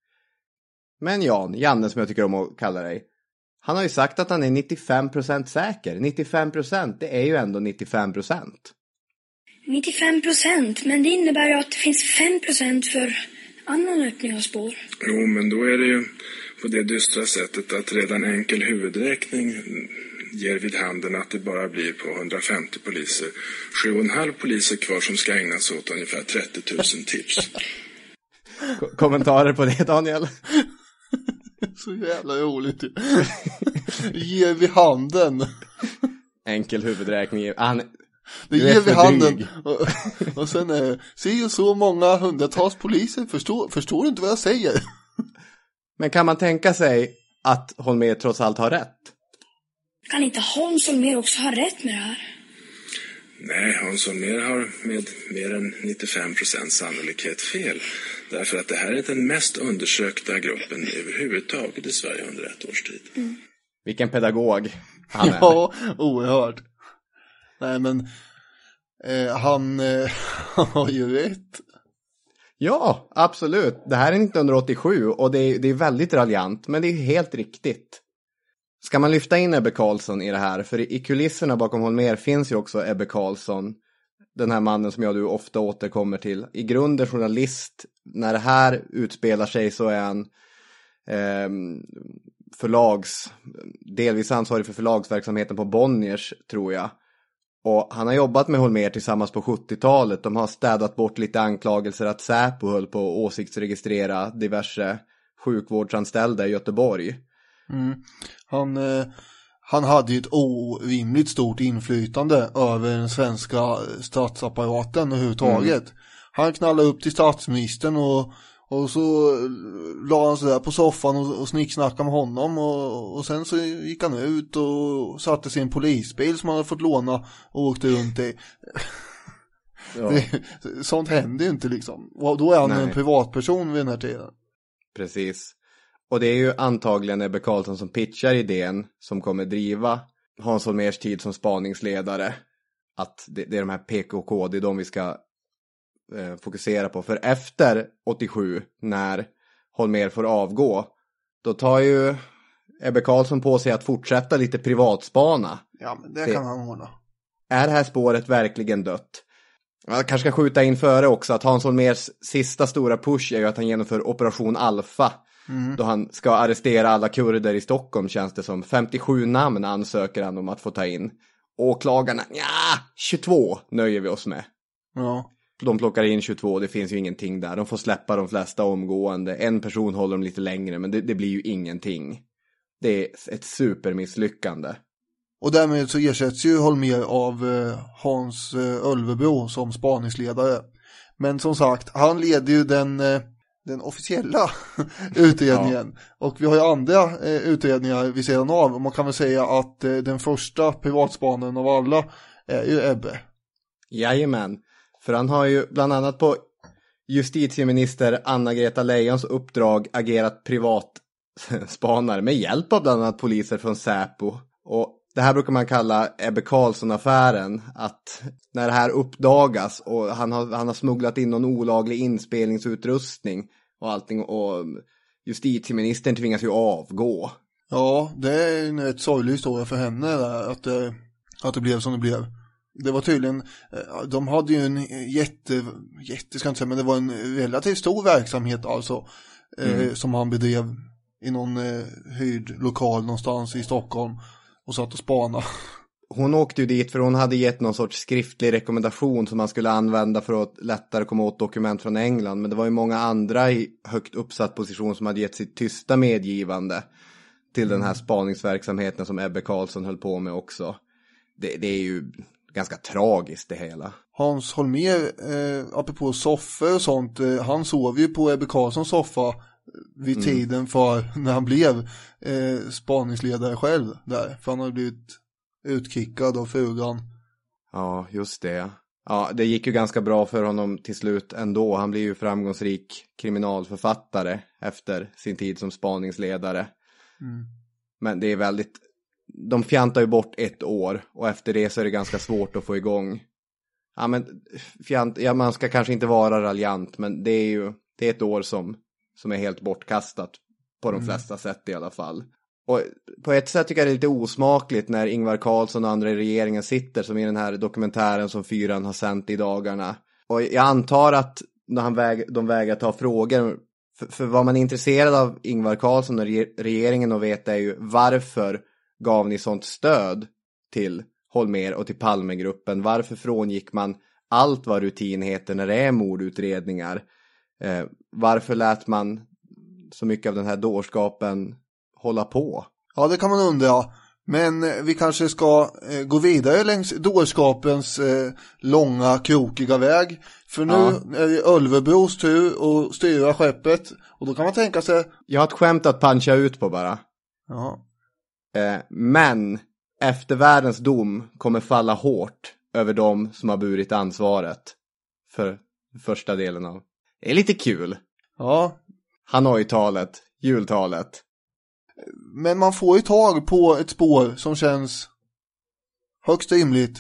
Men Jan, Janne som jag tycker om att kalla dig, han har ju sagt att han är nittiofem procent säker. nittiofem procent, det är ju ändå nittiofem procent. nittiofem procent, men det innebär ju att det finns fem procent för annan öppning av spår. Jo, men då är det ju på det dystra sättet att redan enkel huvudräkning ger vid handen att det bara blir på hundrafemtio poliser. Sju och en halv poliser kvar som ska ägna sig åt ungefär trettio tusen tips. Ko- kommentarer på det, Daniel? Så jävla roligt. Ger vi handen. Enkel huvudräkning. Han, det ger vi handen. Och, och sen är se ju så många hundratals poliser. Förstår, förstår du inte vad jag säger? Men kan man tänka sig att Holmér trots allt har rätt? Kan inte Hans Holmér också ha rätt med det här? Nej, Hans Holmér har med mer än nittiofem procent sannolikhet fel. Därför att det här är den mest undersökta gruppen överhuvudtaget i Sverige under ett års tid. Mm. Vilken pedagog han är. Ja, oerhört. Nej, men eh, han eh, har ju rätt. Ja, absolut. Det här är nittonhundraåttiosju och det är, det är väldigt raljant, men det är helt riktigt. Ska man lyfta in Ebbe Carlsson i det här? För i kulisserna bakom Holmér finns ju också Ebbe Carlsson. Den här mannen som jag och du ofta återkommer till. I grunden journalist. När det här utspelar sig så är han eh, förlags, delvis ansvarig för förlagsverksamheten på Bonniers, tror jag. Och han har jobbat med Holmér tillsammans på sjuttiotalet. De har städat bort lite anklagelser att Säpo höll på att åsiktsregistrera diverse sjukvårdsanställda i Göteborg. Mm. Han, eh, han hade ju ett orimligt stort inflytande över den svenska statsapparaten överhuvudtaget. Mm. Han knallade upp till statsministern och, och så la han sig där på soffan och, och snicksnackade med honom och, och sen så gick han ut och satte sig i en polisbil som han hade fått låna och åkte runt i. Ja. Det, sånt händer ju inte liksom. Och då är han Nej. en privatperson vid den här tiden. Precis. Och det är ju antagligen Ebbe Carlsson som pitchar idén som kommer driva Hans Holmérs tid som spaningsledare. Att det, det är de här P K K, det är de vi ska eh, fokusera på. För efter åttiosju, när Holmér får avgå, då tar ju Ebbe Carlsson på sig att fortsätta lite privatspana. Ja, men det, det kan han ordna. Är det här spåret verkligen dött? Jag kanske ska skjuta in före också att Hans Holmérs sista stora push är ju att han genomför Operation Alfa. Mm. Då han ska arrestera alla kurder i Stockholm, känns det som. femtiosju namn ansöker han om att få ta in. Åklagarna, ja, tjugotvå nöjer vi oss med. Ja. De plockar in tjugotvå, det finns ju ingenting där. De får släppa de flesta omgående. En person håller dem lite längre, men det, det blir ju ingenting. Det är ett supermisslyckande. Och därmed så ersätts ju Holmér av eh, Hans eh, Ölvebro som spaningsledare. Men som sagt, han leder ju den... Eh, den officiella utredningen. Ja. Och vi har ju andra eh, utredningar vid sidan av. Och man kan väl säga att eh, den första privatspanen av alla är ju Ebbe. Jajamän. För han har ju bland annat på justitieminister Anna-Greta Leijons uppdrag agerat privat spanare med hjälp av bland annat poliser från Säpo. Och det här brukar man kalla Ebbe Carlsson-affären, att när det här uppdagas och han har, han har smugglat in någon olaglig inspelningsutrustning och allting, och justitieministern tvingas ju avgå. Ja, det är en rätt sorglig historia för henne där, att det, att det blev som det blev. Det var tydligen, de hade ju en jätte, jätte ska jag inte säga, men det var en relativt stor verksamhet alltså, mm. eh, som han bedrev i någon eh, hyrd lokal någonstans i Stockholm och satt och spana. Hon åkte ju dit för hon hade gett någon sorts skriftlig rekommendation som man skulle använda för att lättare komma åt dokument från England. Men det var ju många andra i högt uppsatt position som hade gett sitt tysta medgivande till den här spaningsverksamheten som Ebbe Carlsson höll på med också. Det, det är ju ganska tragiskt det hela. Hans Holmér, eh, apropå soffor och sånt, eh, han sov ju på Ebbe Carlssons soffa vid mm. tiden för när han blev eh, spaningsledare själv där. För han hade blivit utkickad av frugan. Ja, just det. Ja, det gick ju ganska bra för honom till slut ändå. Han blev ju framgångsrik kriminalförfattare efter sin tid som spaningsledare. Mm. Men det är väldigt... De fjantar ju bort ett år och efter det så är det ganska svårt att få igång. Ja, men fjant... ja, man ska kanske inte vara raljant, men det är ju det är ett år som, som är helt bortkastat på de mm. flesta sätt i alla fall. Och på ett sätt tycker jag det är lite osmakligt när Ingvar Carlsson och andra i regeringen sitter som i den här dokumentären som Fyran har sänt i dagarna. Och jag antar att när han väg, de vägrar ta frågor, för, för vad man är intresserad av Ingvar Carlsson och re, regeringen och vet är ju varför gav ni sånt stöd till Holmér och till Palmegruppen? Varför frångick man allt vad rutin heter när det är mordutredningar? Eh, varför lät man så mycket av den här dårskapen hålla på? Ja, det kan man undra. Men vi kanske ska eh, gå vidare längs dårskapens eh, långa, krokiga väg. För nu ja. är det Ölvebros tur att styra skeppet. Och då kan man tänka sig... Jag har ett skämt att puncha ut på bara. Ja. Eh, men eftervärldens dom kommer falla hårt över dem som har burit ansvaret för första delen av. Det är lite kul. Ja. Hanoi-talet, jultalet. Men man får ju tag på ett spår som känns högst rimligt.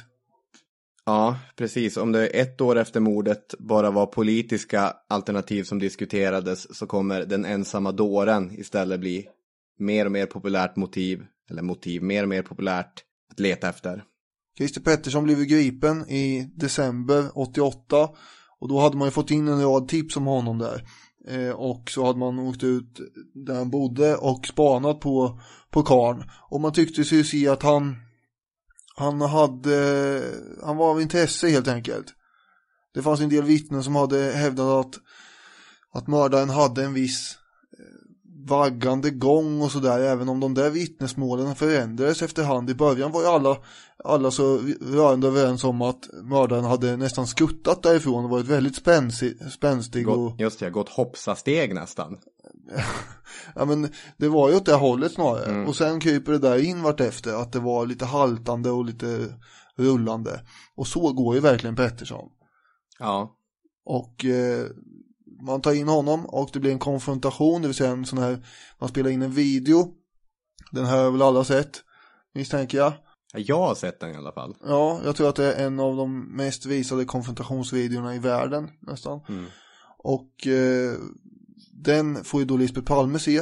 Ja, precis. Om det är ett år efter mordet bara var politiska alternativ som diskuterades, så kommer den ensamma dåren istället bli mer och mer populärt motiv, eller motiv mer och mer populärt att leta efter. Christer Pettersson blev gripen i december åttioåtta och då hade man ju fått in en rad tips om honom där. Eh, och så hade man åkt ut där han bodde och spanat på, på karn. Och man tyckte sig se att han han hade han var av intresse helt enkelt. Det fanns en del vittnen som hade hävdat att att mördaren hade en viss vaggande gång och sådär, även om de där vittnesmålen förändrades efterhand. I början var ju alla, alla så rörande överens om att mördaren hade nästan skuttat därifrån och varit väldigt spänsig, spänstig. Gått, och... Just det, gått hoppsasteg nästan. Ja, men det var ju åt det hållet snarare. Mm. Och sen kryper det där in vart efter, att det var lite haltande och lite rullande. Och så går ju verkligen Pettersson. Ja. Och... Eh... man tar in honom och det blir en konfrontation, det vill säga en sån här, man spelar in en video. Den här har väl alla sett, misstänker jag. Jag har sett den i alla fall. Ja, jag tror att det är en av de mest visade konfrontationsvideorna i världen nästan. Mm. Och eh, den får ju då Lisbeth Palme se.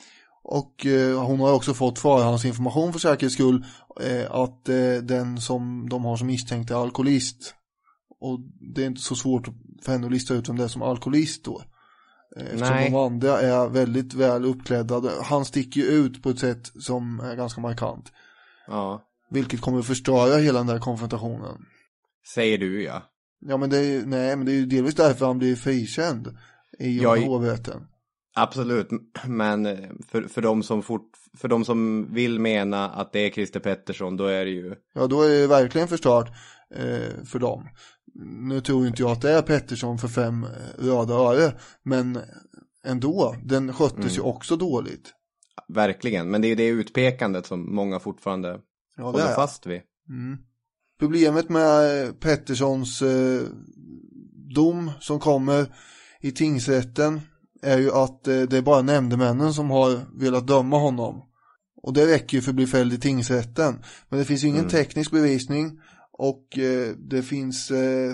Och eh, hon har också fått förhandsinformation för säkerhets skull eh, att eh, den som de har som misstänkt är alkoholist. Och det är inte så svårt för henne att lista ut vem det är som alkoholist då. Eftersom Nej. de andra är väldigt väl uppklädda. Han sticker ju ut på ett sätt som är ganska markant. Ja. Vilket kommer att förstöra hela den där konfrontationen. Säger du, ja. Ja, men det är ju, nej, men det är ju delvis därför han blir frikänd i Jag... hovrätten. Absolut, men för, för, de som fort, för de som vill mena att det är Christer Pettersson, då är det ju... Ja, då är det verkligen förstört eh, för dem. Nu tror inte jag att det är Pettersson för fem röda öre, men ändå, den sköttes mm. ju också dåligt. Verkligen, men det är det utpekandet som många fortfarande ja, håller är. fast vid. Mm. Problemet med Petterssons eh, dom som kommer i tingsrätten är ju att eh, det är bara nämndemännen som har velat döma honom. Och det räcker ju för att bli fälld i tingsrätten. Men det finns ju ingen mm. teknisk bevisning. Och eh, det finns eh,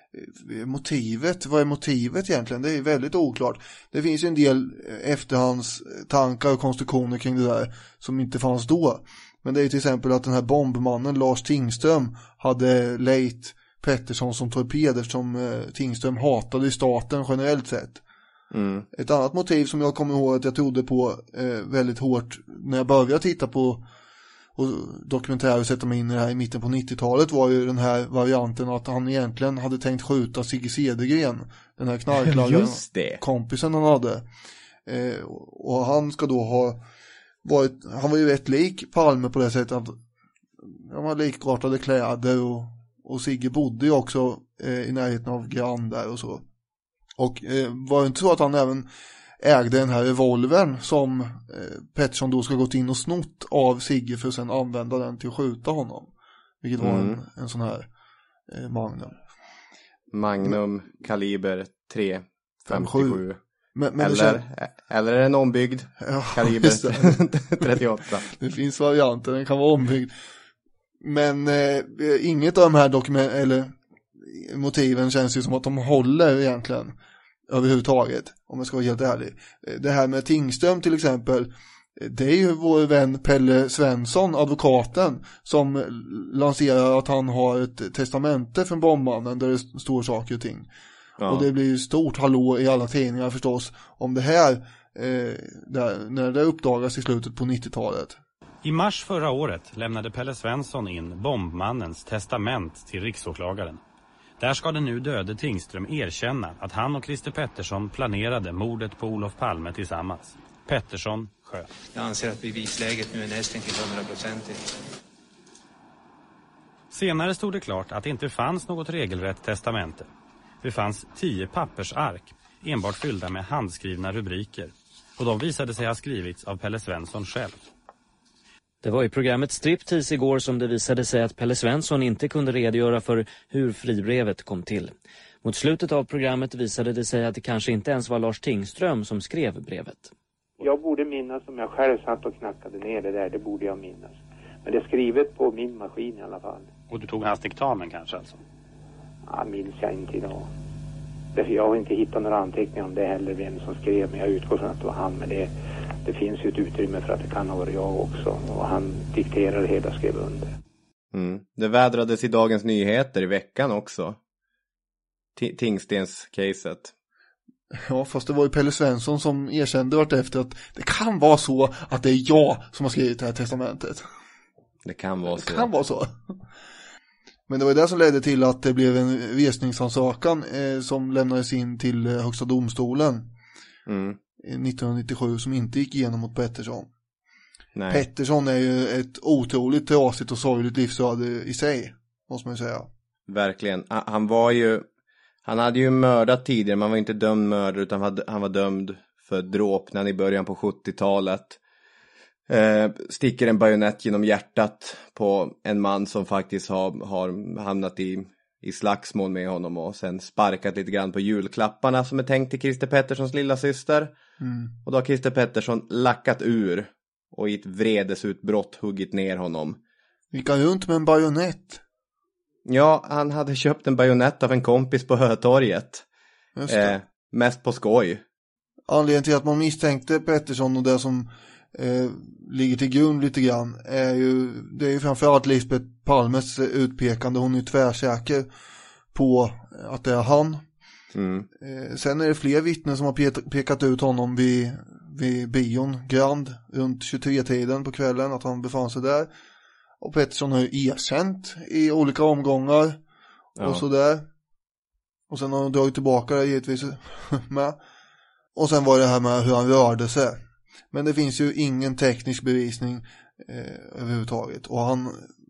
motivet. Vad är motivet egentligen? Det är väldigt oklart. Det finns ju en del efterhandstankar och konstruktioner kring det där som inte fanns då. Men det är ju till exempel att den här bombmannen Lars Tingström hade lejt Pettersson som torped eftersom eh, Tingström hatade staten generellt sett. Mm. Ett annat motiv som jag kommer ihåg att jag trodde på eh, väldigt hårt när jag började titta på och dokumentärer och sätta mig in i det här i mitten på nittiotalet var ju den här varianten att han egentligen hade tänkt skjuta Sigge Cedergren, den här knarklagaren, kompisen han hade. Eh, och han ska då ha varit, han var ju rätt lik Palme på det sättet att han var likartade kläder och, och Sigge bodde ju också eh, i närheten av Grand där och så. Och eh, var det inte så att han även ägde den här revolvern som eh, Pettersson då ska gått in och snott av Sigge för att sedan använda den till att skjuta honom. Vilket mm. var en, en sån här eh, Magnum. Magnum, men, kaliber tre femtiosju. Men, men eller, känns... eller är den ombyggd? Ja, kaliber trettioåtta. Det finns varianter, den kan vara ombyggd. Men eh, inget av de här dokument eller motiven känns ju som att de håller egentligen överhuvudtaget, om jag ska vara helt ärlig. Det här med Tingström till exempel, det är ju vår vän Pelle Svensson, advokaten, som lanserar att han har ett testamente från bombmannen där det står saker och ting. Ja. Och det blir ju stort hallå i alla tidningar förstås om det här eh, där, när det uppdagas i slutet på nittiotalet. I mars förra året lämnade Pelle Svensson in bombmannens testament till riksåklagaren. Där ska den nu döde Tingström erkänna att han och Christer Pettersson planerade mordet på Olof Palme tillsammans. Pettersson sköt. Jag anser att bevisläget nu är nästan till hundraprocentigt. Senare stod det klart att det inte fanns något regelrätt testamente. Det fanns tio pappersark, enbart fyllda med handskrivna rubriker. Och de visade sig ha skrivits av Pelle Svensson själv. Det var i programmet Striptease igår som det visade sig att Pelle Svensson inte kunde redogöra för hur fribrevet kom till. Mot slutet av programmet visade det sig att det kanske inte ens var Lars Tingström som skrev brevet. Jag borde minnas om jag själv satt och knackade ner det där, det borde jag minnas. Men det är skrivet på min maskin i alla fall. Och du tog hans diktamen kanske alltså? Ja, minns jag inte idag. Jag har inte hittat några anteckningar om det heller, vem som skrev, men jag utgår från att det var han. Men det, det finns ju ett utrymme för att det kan ha varit jag också. Och han dikterade hela, skrev under. Mm. Det vädrades i Dagens Nyheter i veckan också. T- Tingstens-caset. Ja, fast det var ju Pelle Svensson som erkände vart efter att det kan vara så att det är jag som har skrivit det här testamentet. Det kan vara det så. Det kan vara så. Men det var det som ledde till att det blev en resningsansökan eh, som lämnades in till eh, Högsta domstolen mm. nittonhundranittiosju som inte gick igenom mot Pettersson. Nej. Pettersson är ju ett otroligt trasigt och sorgligt livsöde i sig, måste man ju säga. Verkligen. Han var ju, han hade ju mördat tidigare, man var inte dömd mördare utan han var dömd för dråpnan i början på sjuttiotalet. Eh, sticker en bajonett genom hjärtat på en man som faktiskt har, har hamnat i, i slagsmål med honom och sen sparkat lite grann på julklapparna som är tänkt till Christer Petterssons lilla syster. Mm. Och då har Christer Pettersson lackat ur och i ett vredesutbrott huggit ner honom. Gick han runt med en bajonett? Ja, han hade köpt en bajonett av en kompis på Hötorget. Just det. Eh, mest på skoj. Anledningen till att man misstänkte Pettersson och det som Eh, ligger till grund lite grann är ju, det är ju framförallt Lisbeth Palmes utpekande. Hon är ju tvärsäker på att det är han. Mm. eh, sen är det fler vittnen som har pe- pekat ut honom vid, vid bion Grand runt tjugotre-tiden på kvällen, att han befann sig där. Och Pettersson har ju erkänt i olika omgångar. Ja. Och sådär. Och sen har han dragit tillbaka det givetvis med. Och sen var det här med hur han rörde sig. Men det finns ju ingen teknisk bevisning eh, överhuvudtaget. Och han,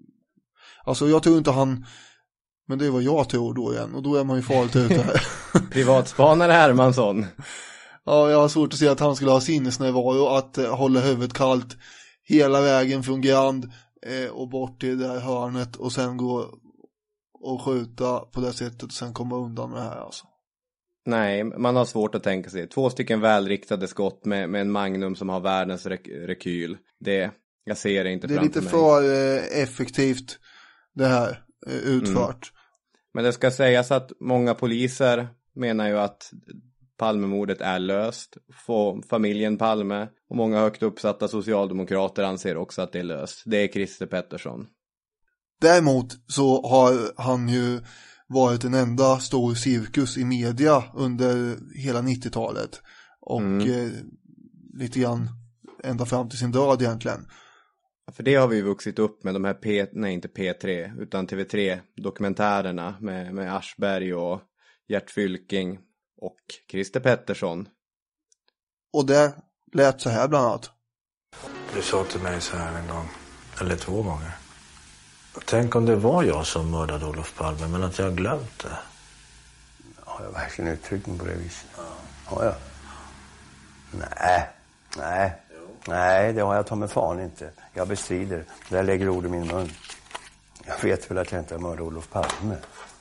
alltså jag tror inte han, men det är vad jag tror då igen. Och då är man ju farligt ute här. Privatspanare Hermansson. Ja, jag har svårt att se att han skulle ha sinnesnärvaro att eh, hålla huvudet kallt hela vägen från Grand eh, och bort till det här hörnet och sen gå och skjuta på det sättet och sen komma undan med det här alltså. Nej, man har svårt att tänka sig. Två stycken välriktade skott med, med en Magnum som har världens re- rekyl. Det, jag ser det inte det framför mig. Det är lite för eh, effektivt det här eh, utfört. Mm. Men det ska sägas att många poliser menar ju att Palmemordet är löst. Få familjen Palme och många högt uppsatta socialdemokrater anser också att det är löst. Det är Christer Pettersson. Däremot så har han ju varit en enda stor cirkus i media under hela nittiotalet. Och mm. eh, lite grann ända fram till sin död egentligen. För det har vi vuxit upp med de här P, nej inte P tre utan T V tre dokumentärerna med, med Aschberg och Gert Fylking och Christer Pettersson. Och det lät så här bland annat. Du sa till mig så här en gång, eller två gånger. Tänk om det var jag som mördade Olof Palme, men att jag glömt det. Har jag verkligen uttryckt mig på det viset? Ja. Har jag? Nej, nej. Nej, det har jag ta med fan inte. Jag bestrider. Där lägger ord i min mun. Jag vet väl att jag inte har mördat Olof Palme.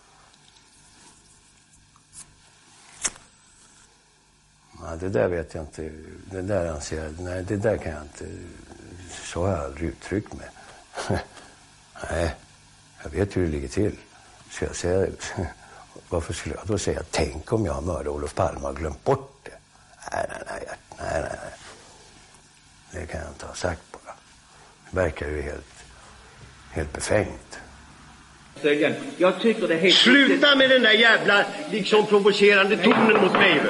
Ja, det där vet jag inte. Det där anser jag. Nej, det där kan jag inte. Så har jag aldrig uttryckt mig. Nej, jag vet hur det ligger till. Ska jag säga det? Varför skulle jag då säga tänk om jag har mördat Olof Palme och glömt bort det? Nej, nej, nej, nej, nej, nej. Det kan jag inte ha sagt bara. Det verkar ju helt, helt befängt. Jag tycker det är helt... Sluta med den där jävla liksom provocerande tonen mot mig.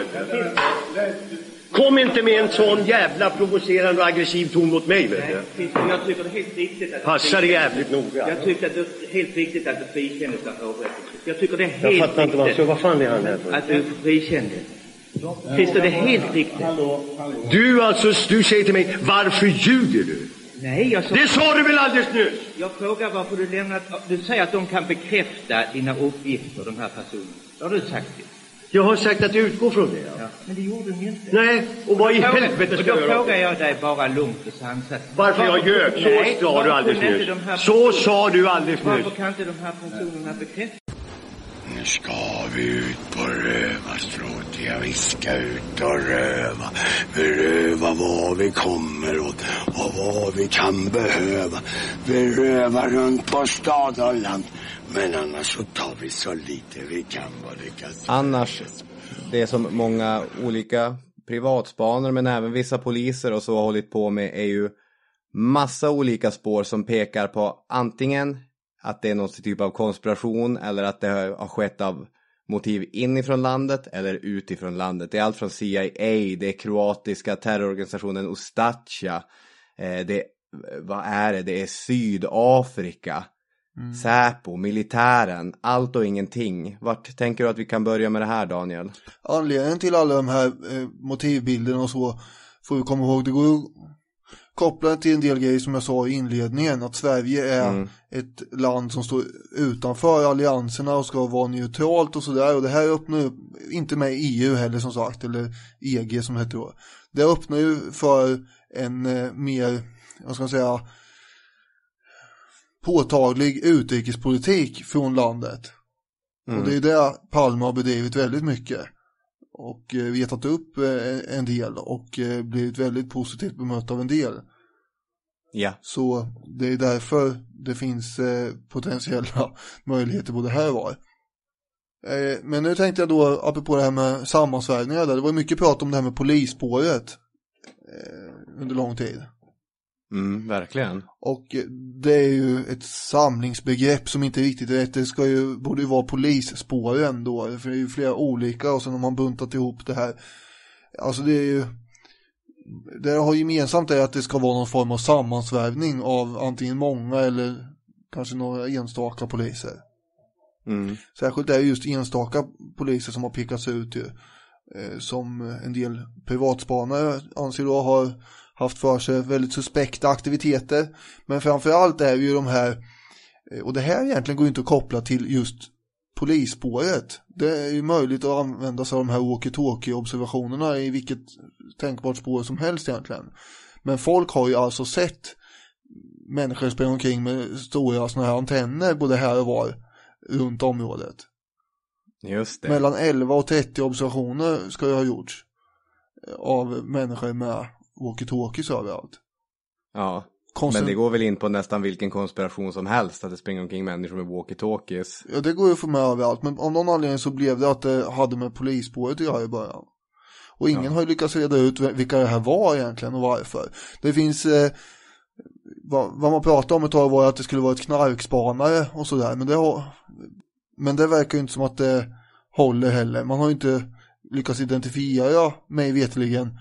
Kom inte med en sån jävla provocerande och aggressiv ton mot mig. Nej, jag tycker det är helt riktigt att... Passar det jävligt noga. Jag tycker att det är helt riktigt att du frikändes av hovrätten. Jag tycker det är helt jag riktigt... Jag fattar inte vad, så vad fan är han här för? Att du frikändes. Finns det helt riktigt? Du alltså, du säger till mig, varför ljuger du? Nej, jag sa... Det sa du väl alldeles nyss? Jag frågar varför du lämnat... Du säger att de kan bekräfta dina uppgifter, de här personerna. Det har du sagt det. Jag har sagt att jag utgår från det. Ja. Ja, men det gjorde du inte. Nej, och vad i helvete ska jag jag göra? Då frågar jag dig bara lugnt och sansat. Varför jag ljög? Så Nej, sa du alldeles nyss. Så sa du alldeles nyss. Varför kan inte de här personerna bekräfta? Nu ska vi ut på rövarstråt. Ja, vi ska ut och röva. Vi rövar vad vi kommer åt och vad vi kan behöva. Vi rövar runt på stad och land. Men annars så tar vi så lite vi kan vad det kan. Annars, det som många olika privatspanare men även vissa poliser och så har hållit på med är ju massa olika spår som pekar på antingen att det är någon typ av konspiration eller att det har skett av motiv inifrån landet eller utifrån landet. Det är allt från C I A, det är kroatiska terrororganisationen Ustacja, eh, det, vad är det? Det är Sydafrika, mm. Säpo, militären, allt och ingenting. Vart tänker du att vi kan börja med det här, Daniel? Anledningen till alla de här eh, motivbilderna och så får vi komma ihåg, det går ju kopplat till en del grejer som jag sa i inledningen, att Sverige är mm. ett land som står utanför allianserna och ska vara neutralt och sådär, och det här öppnar upp, inte med E U heller som sagt, eller E G som det heter då. Det öppnar ju för en eh, mer, vad ska man säga, påtaglig utrikespolitik från landet. Mm. Och det är det Palme har bedrivit väldigt mycket. Och eh, vetat upp eh, en del och eh, blivit väldigt positivt bemött av en del. Ja. Så det är därför det finns eh, potentiella möjligheter både här och var. Eh, men nu tänkte jag då, apropå det här med sammansvärjningar där, det var mycket prat om det här med polisspåret eh, under lång tid. Mm, verkligen. Och det är ju ett samlingsbegrepp som inte är riktigt rätt. Det ska ju, borde ju vara polisspåren då, för det är ju flera olika, och sen har man buntat ihop det här. Alltså det är ju, det har gemensamt är att det ska vara någon form av sammansvärvning av antingen många eller kanske några enstaka poliser. Mm. Särskilt är det just enstaka poliser som har pickats ut ju, eh, som en del privatspanare anser då har haft för sig väldigt suspekta aktiviteter. Men framförallt är ju de här, och det här egentligen går inte att koppla till just polisspåret. Det är ju möjligt att använda sig av de här walkie-talkie-observationerna i vilket tänkbart spår som helst egentligen. Men folk har ju alltså sett människor springa omkring med stora såna här antenner både här och var runt området. Just det. Mellan elva och trettio observationer ska ju ha gjorts av människor med walkie-talkies överallt. Ja, Konsen- men det går väl in på nästan vilken konspiration som helst att det springer omkring människor med walkie-talkies. Ja, det går ju för mig överallt, men av någon anledning så blev det att det hade med polisspåret att göra i början. Och ingen ja. har ju lyckats reda ut vilka det här var egentligen och varför. Det finns, eh, vad, vad man pratade om ett tag var att det skulle vara ett knarkspanare och sådär, men det har, men det verkar ju inte som att det håller heller. Man har ju inte lyckats identifiera, mig vetligen,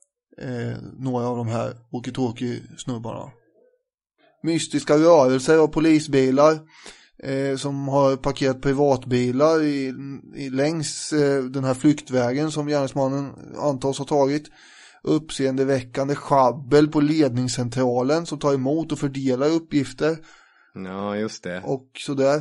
eh, några av de här walkie-talkie-snubbarna. Mystiska rörelser av polisbilar eh, som har parkerat privatbilar i, i längs eh, den här flyktvägen som gärningsmannen antas ha tagit. Uppseendeväckande schabbel på ledningscentralen som tar emot och fördelar uppgifter. Ja, just det. Och sådär.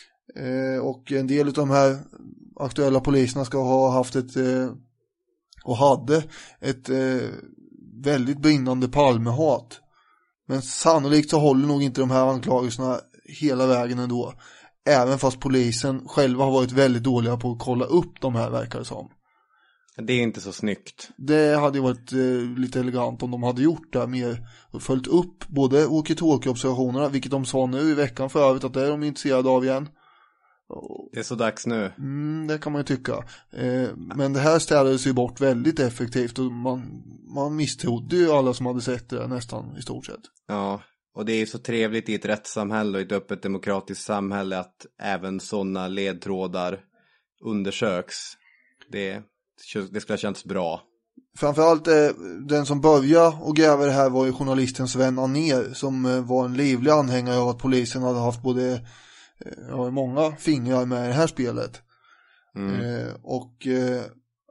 Eh, och en del av de här aktuella poliserna ska ha haft ett eh, och hade ett eh, väldigt brinnande Palmehat. Men sannolikt så håller nog inte de här anklagelserna hela vägen ändå. Även fast polisen själva har varit väldigt dåliga på att kolla upp de här, verkar det som. Det är inte så snyggt. Det hade ju varit eh, lite elegant om de hade gjort det mer och följt upp både walkie-talkie-observationerna, vilket de sa nu i veckan för övrigt att det är de intresserade av igen. Det är så dags nu. Mm, det kan man ju tycka. Eh, men det här ställdes ju bort väldigt effektivt och man, man misstrodde ju alla som hade sett det nästan i stort sett. Ja, och det är så trevligt i ett rättssamhälle och ett öppet demokratiskt samhälle att även sådana ledtrådar undersöks. Det, det skulle ha känts bra. Framförallt eh, den som började och gräva det här var ju journalisten Sven Anér som eh, var en livlig anhängare av att polisen hade haft både ja, många fingrar med det här spelet. Mm. Eh, och eh,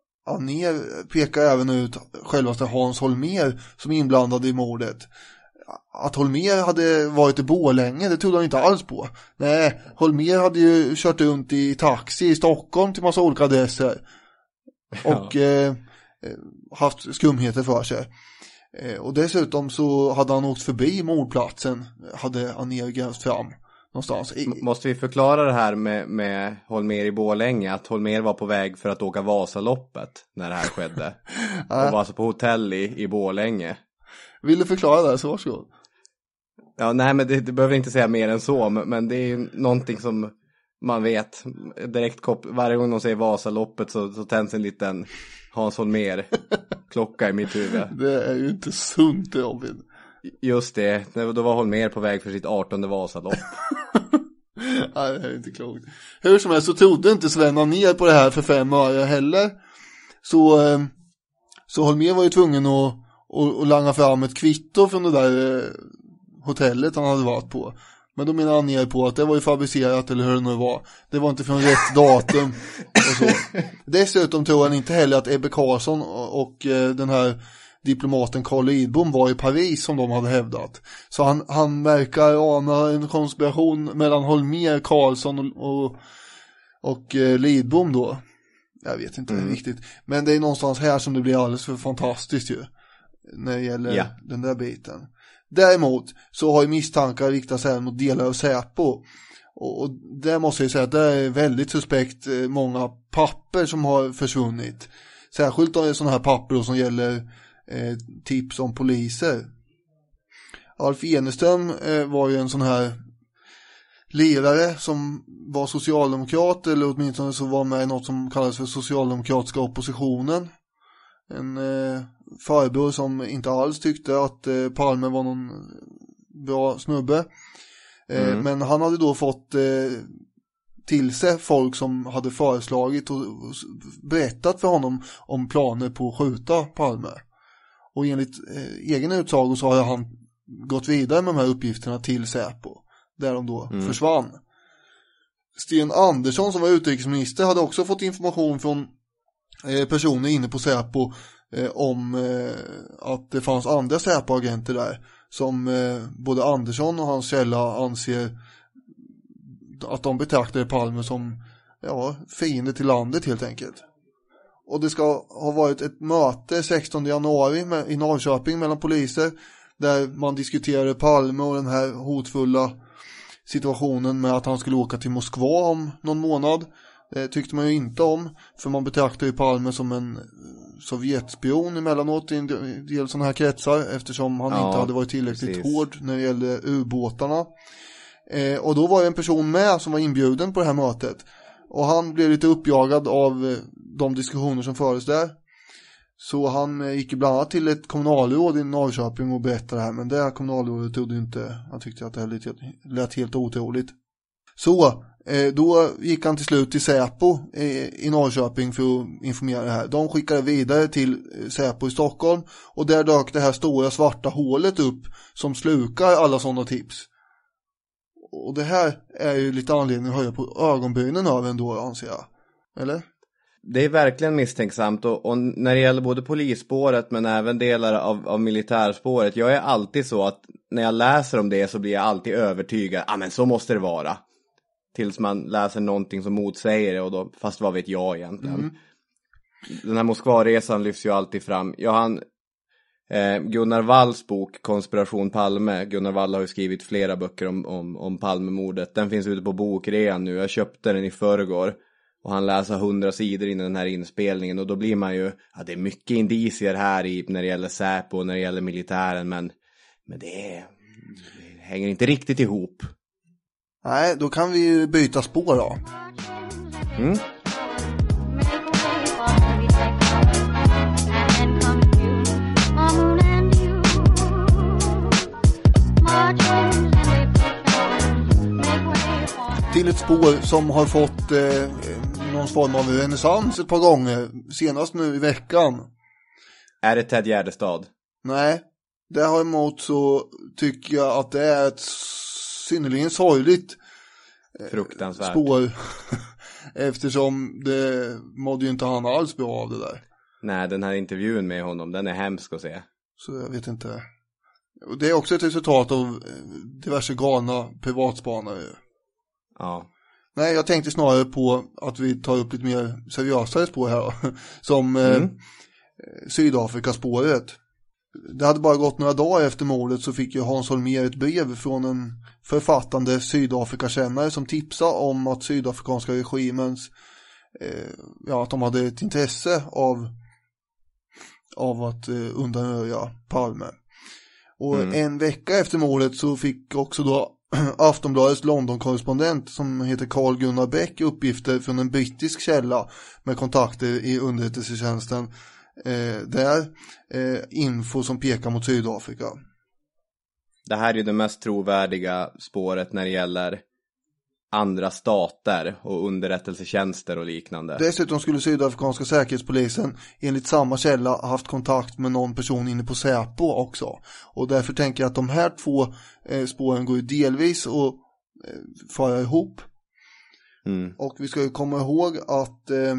Anér pekar även ut självaste Hans Holmér som inblandad i mordet. Att Holmér hade varit i Borlänge, det trodde han inte alls på. Nej, Holmér hade ju kört runt i taxi i Stockholm till massa olika adresser. Och ja. eh, haft skumheter för sig. Eh, och dessutom så hade han åkt förbi mordplatsen, hade Anér grävt fram. Någonstans. Måste vi förklara det här med, med Holmér i Borlänge, att Holmér var på väg för att åka Vasaloppet när det här skedde. Och var alltså på hotell i, i Borlänge. Vill du förklara det här så varsågod? Ja, nej men det, det behöver inte säga mer än så, men det är ju någonting som man vet direkt kop- varje gång de säger Vasaloppet så, så tänds en liten Hans Holmér klocka i mitt huvud. Det är ju inte sunt, Robin. Just det, då var Holmér på väg för sitt artonde Vasalopp. Nej, det är inte klokt. Hur som helst så trodde inte Sven Anér på det här för fem år heller. Så, så Holmér var ju tvungen att, att, att langa fram ett kvitto från det där hotellet han hade varit på. Men då menar Anér på att det var ju fabricerat eller hur det nu var. Det var inte från rätt datum och så. Dessutom tror han inte heller att Ebbe Carlsson och, och den här diplomaten Carl Lidbom var i Paris som de hade hävdat. Så han, han verkar ana en konspiration mellan Holmér, Carlsson och, och, och eh, Lidbom då. Jag vet inte mm. riktigt. Men det är någonstans här som det blir alldeles för fantastiskt ju. När det gäller yeah. den där biten. Däremot så har ju misstankar riktats även mot delar av Säpo. Och, och där måste jag säga att det är väldigt suspekt eh, många papper som har försvunnit. Särskilt då sådana här papper som gäller Eh, tips om poliser. Alf Eneström eh, var ju en sån här ledare som var socialdemokrat, eller åtminstone så var med i något som kallas för socialdemokratiska oppositionen. En eh, farbror som inte alls tyckte att eh, Palme var någon bra snubbe. Eh, mm. Men han hade då fått eh, till sig folk som hade föreslagit och, och berättat för honom om planer på att skjuta Palme. Och enligt eh, egen utsago så har han gått vidare med de här uppgifterna till Säpo. Där de då mm. försvann. Sten Andersson som var utrikesminister hade också fått information från eh, personer inne på Säpo eh, om eh, att det fanns andra Säpo-agenter där. Som eh, både Andersson och hans källa anser att de betraktade Palme som ja, fiende till landet helt enkelt. Och det ska ha varit ett möte sextonde januari med, i Norrköping mellan poliser där man diskuterade Palme och den här hotfulla situationen med att han skulle åka till Moskva om någon månad. Det tyckte man ju inte om, för man betraktar ju Palme som en Sovjetspion emellanåt i en del sådana här kretsar, eftersom han ja, inte hade varit tillräckligt precis. hård när det gällde ubåtarna. Eh, och då var det en person med som var inbjuden på det här mötet. Och han blev lite uppjagad av eh, de diskussioner som fördes där. Så han eh, gick bland annat till ett kommunalråd i Norrköping och berättade det här. Men det här kommunalrådet trodde inte, han tyckte att det här lät, lät helt otroligt. Så eh, då gick han till slut till Säpo eh, i Norrköping för att informera det här. De skickade vidare till eh, Säpo i Stockholm. Och där dök det här stora svarta hålet upp som slukar alla sådana tips. Och det här är ju lite anledning att höja på ögonbrynen av ändå, anser jag. Eller? Det är verkligen misstänksamt. Och, och när det gäller både polisspåret men även delar av, av militärspåret. Jag är alltid så att när jag läser om det så blir jag alltid övertygad. Ja, ah, men så måste det vara. Tills man läser någonting som motsäger det. Och då, fast vad vet jag egentligen. Mm. Den här Moskvaresan lyfts ju alltid fram. Jag han... Eh, Gunnar Walls bok Konspiration Palme. Gunnar Wall har ju skrivit flera böcker om, om, om Palmemordet. Den finns ute på bokrean nu. Jag köpte den i förrgår. Och han läser hundra sidor innan den här inspelningen. Och då blir man ju, ja, det är mycket indicier här i, när det gäller Säpo och när det gäller militären. Men, men det, är, det hänger inte riktigt ihop. Nej, då kan vi ju byta spår då. Mm. Till ett spår som har fått eh, någon form av renässans ett par gånger. Senast nu i veckan. Är det Ted Gärdestad? Nej. Däremot så tycker jag att det är ett synnerligen sorgligt eh, fruktansvärt spår. Eftersom det mådde ju inte han alls bra av det där. Nej, den här intervjun med honom, den är hemsk att se. Så jag vet inte. Och det är också ett resultat av diverse galna privatspanare. Ja. Nej, jag tänkte snarare på att vi tar upp lite mer seriösare spår här. Som mm. eh, Sydafrikaspåret. Det hade bara gått några dagar efter mordet så fick ju Hans Holmér ett brev från en författande Sydafrikakännare som tipsade om att sydafrikanska regimens eh, ja, att de hade ett intresse av av att eh, undanröja Palme. Och mm. en vecka efter mordet så fick också då Aftonbladets London-korrespondent som heter Carl Gunnar Bäck uppgifter från en brittisk källa med kontakter i underrättelsetjänsten eh, där eh, info som pekar mot Sydafrika. Det här är ju det mest trovärdiga spåret när det gäller andra stater och underrättelsetjänster och liknande. Dessutom skulle sydafrikanska säkerhetspolisen enligt samma källa haft kontakt med någon person inne på Säpo också. Och därför tänker jag att de här två eh, spåren går ju delvis och eh, fara ihop. Mm. Och vi ska ju komma ihåg att eh,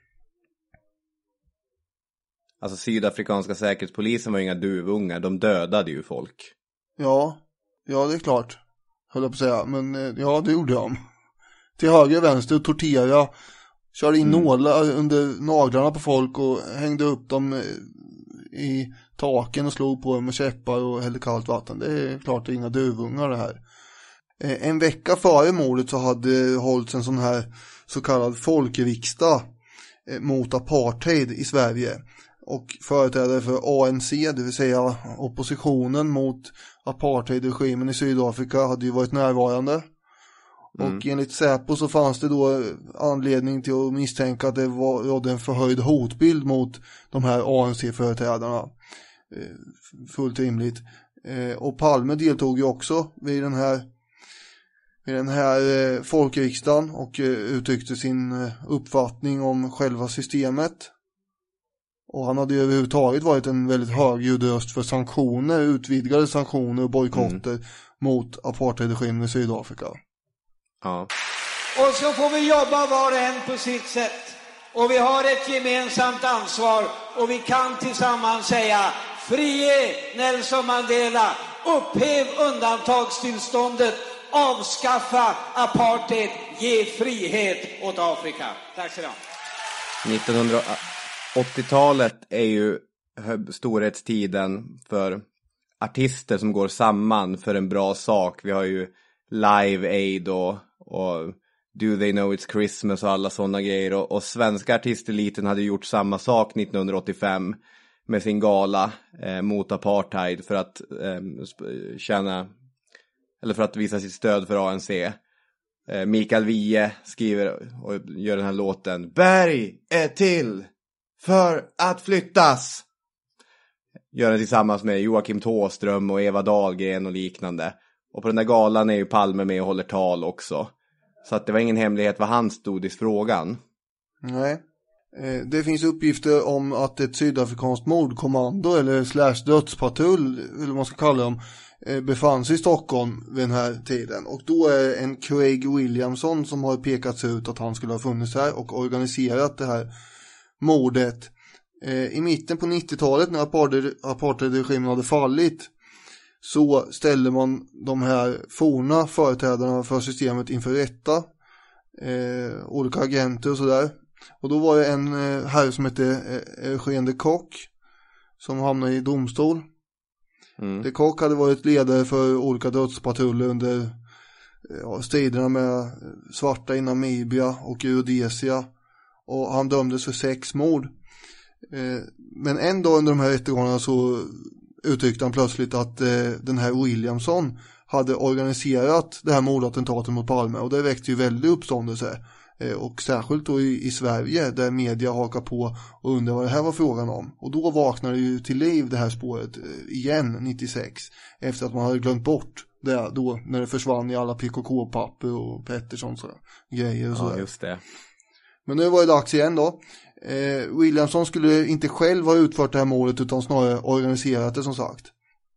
alltså sydafrikanska säkerhetspolisen var ju inga duvungar, de dödade ju folk. Ja, ja det är klart. Höll jag på att säga, men eh, ja det gjorde de. Till höger och vänster tortera, körde in mm. nålar under naglarna på folk och hängde upp dem i taken och slog på dem med käppar och hällde kallt vatten. Det är klart det är inga duvungar det här. En vecka före mordet så hade hållits en sån här så kallad folkriksdag mot apartheid i Sverige. Och företrädare för A N C, det vill säga oppositionen mot apartheidregimen i Sydafrika, hade ju varit närvarande. Mm. Och enligt Säpo så fanns det då anledning till att misstänka att det var rådde en förhöjd hotbild mot de här A N C-företrädarna. Fullt rimligt. Och Palme deltog ju också vid den här, vid den här folkriksdagen och uttryckte sin uppfattning om själva systemet. Och han hade ju överhuvudtaget varit en väldigt högljudd röst för sanktioner, utvidgade sanktioner och bojkotter mm. mot apartheidregimen i Sydafrika. Ja. Och så får vi jobba var och en på sitt sätt. Och vi har ett gemensamt ansvar. Och vi kan tillsammans säga: frige Nelson Mandela, upphäv undantagstillståndet, avskaffa apartheid, ge frihet åt Afrika. Tack så mycket. nittonhundraåttiotalet är ju storhetstiden för artister som går samman för en bra sak. Vi har ju Live Aid och, och Do They Know It's Christmas och alla sådana grejer. Och, och svenska artisteliten hade gjort samma sak nittonhundraåttiofem med sin gala eh, mot apartheid för att eh, tjäna, eller för att visa sitt stöd för A N C. Eh, Mikael Wiehe skriver och gör den här låten. Berg är till för att flyttas. Gör den tillsammans med Joakim Tåström och Eva Dahlgren och liknande. Och på den där galan är ju Palme med och håller tal också. Så att det var ingen hemlighet vad han stod i frågan. Nej. Eh, det finns uppgifter om att ett sydafrikanskt mordkommando eller slash dödspatrull, eller vad man ska kalla dem, eh, befann sig i Stockholm vid den här tiden. Och då är en Craig Williamson som har pekats ut att han skulle ha funnits här och organiserat det här mordet. Eh, I mitten på nittiotalet när apartheidregimen hade fallit så ställde man de här forna företrädarna för systemet inför rätta. Eh, olika agenter och sådär. Och då var det en eh, herre som hette eh, Eugene de Kock som hamnade i domstol. Mm. De Kock hade varit ledare för olika dödspatruller under eh, striderna med svarta i Namibia och Rhodesia. Och han dömdes för sex mord. Eh, men en dag under de här rättegångarna så uttryckte han plötsligt att eh, den här Williamson hade organiserat det här mordattentatet mot Palme, och det väckte ju väldigt uppståndelse eh, och särskilt då i, i Sverige där media hakar på och undrar vad det här var frågan om. Och då vaknade ju till liv det här spåret eh, igen nittiosex efter att man hade glömt bort det då när det försvann i alla P K K-papper och Pettersson så grejer och så. Ja, just det. Men nu var det dags igen då. Eh, Williamson skulle inte själv ha utfört det här målet utan snarare organiserat det, som sagt.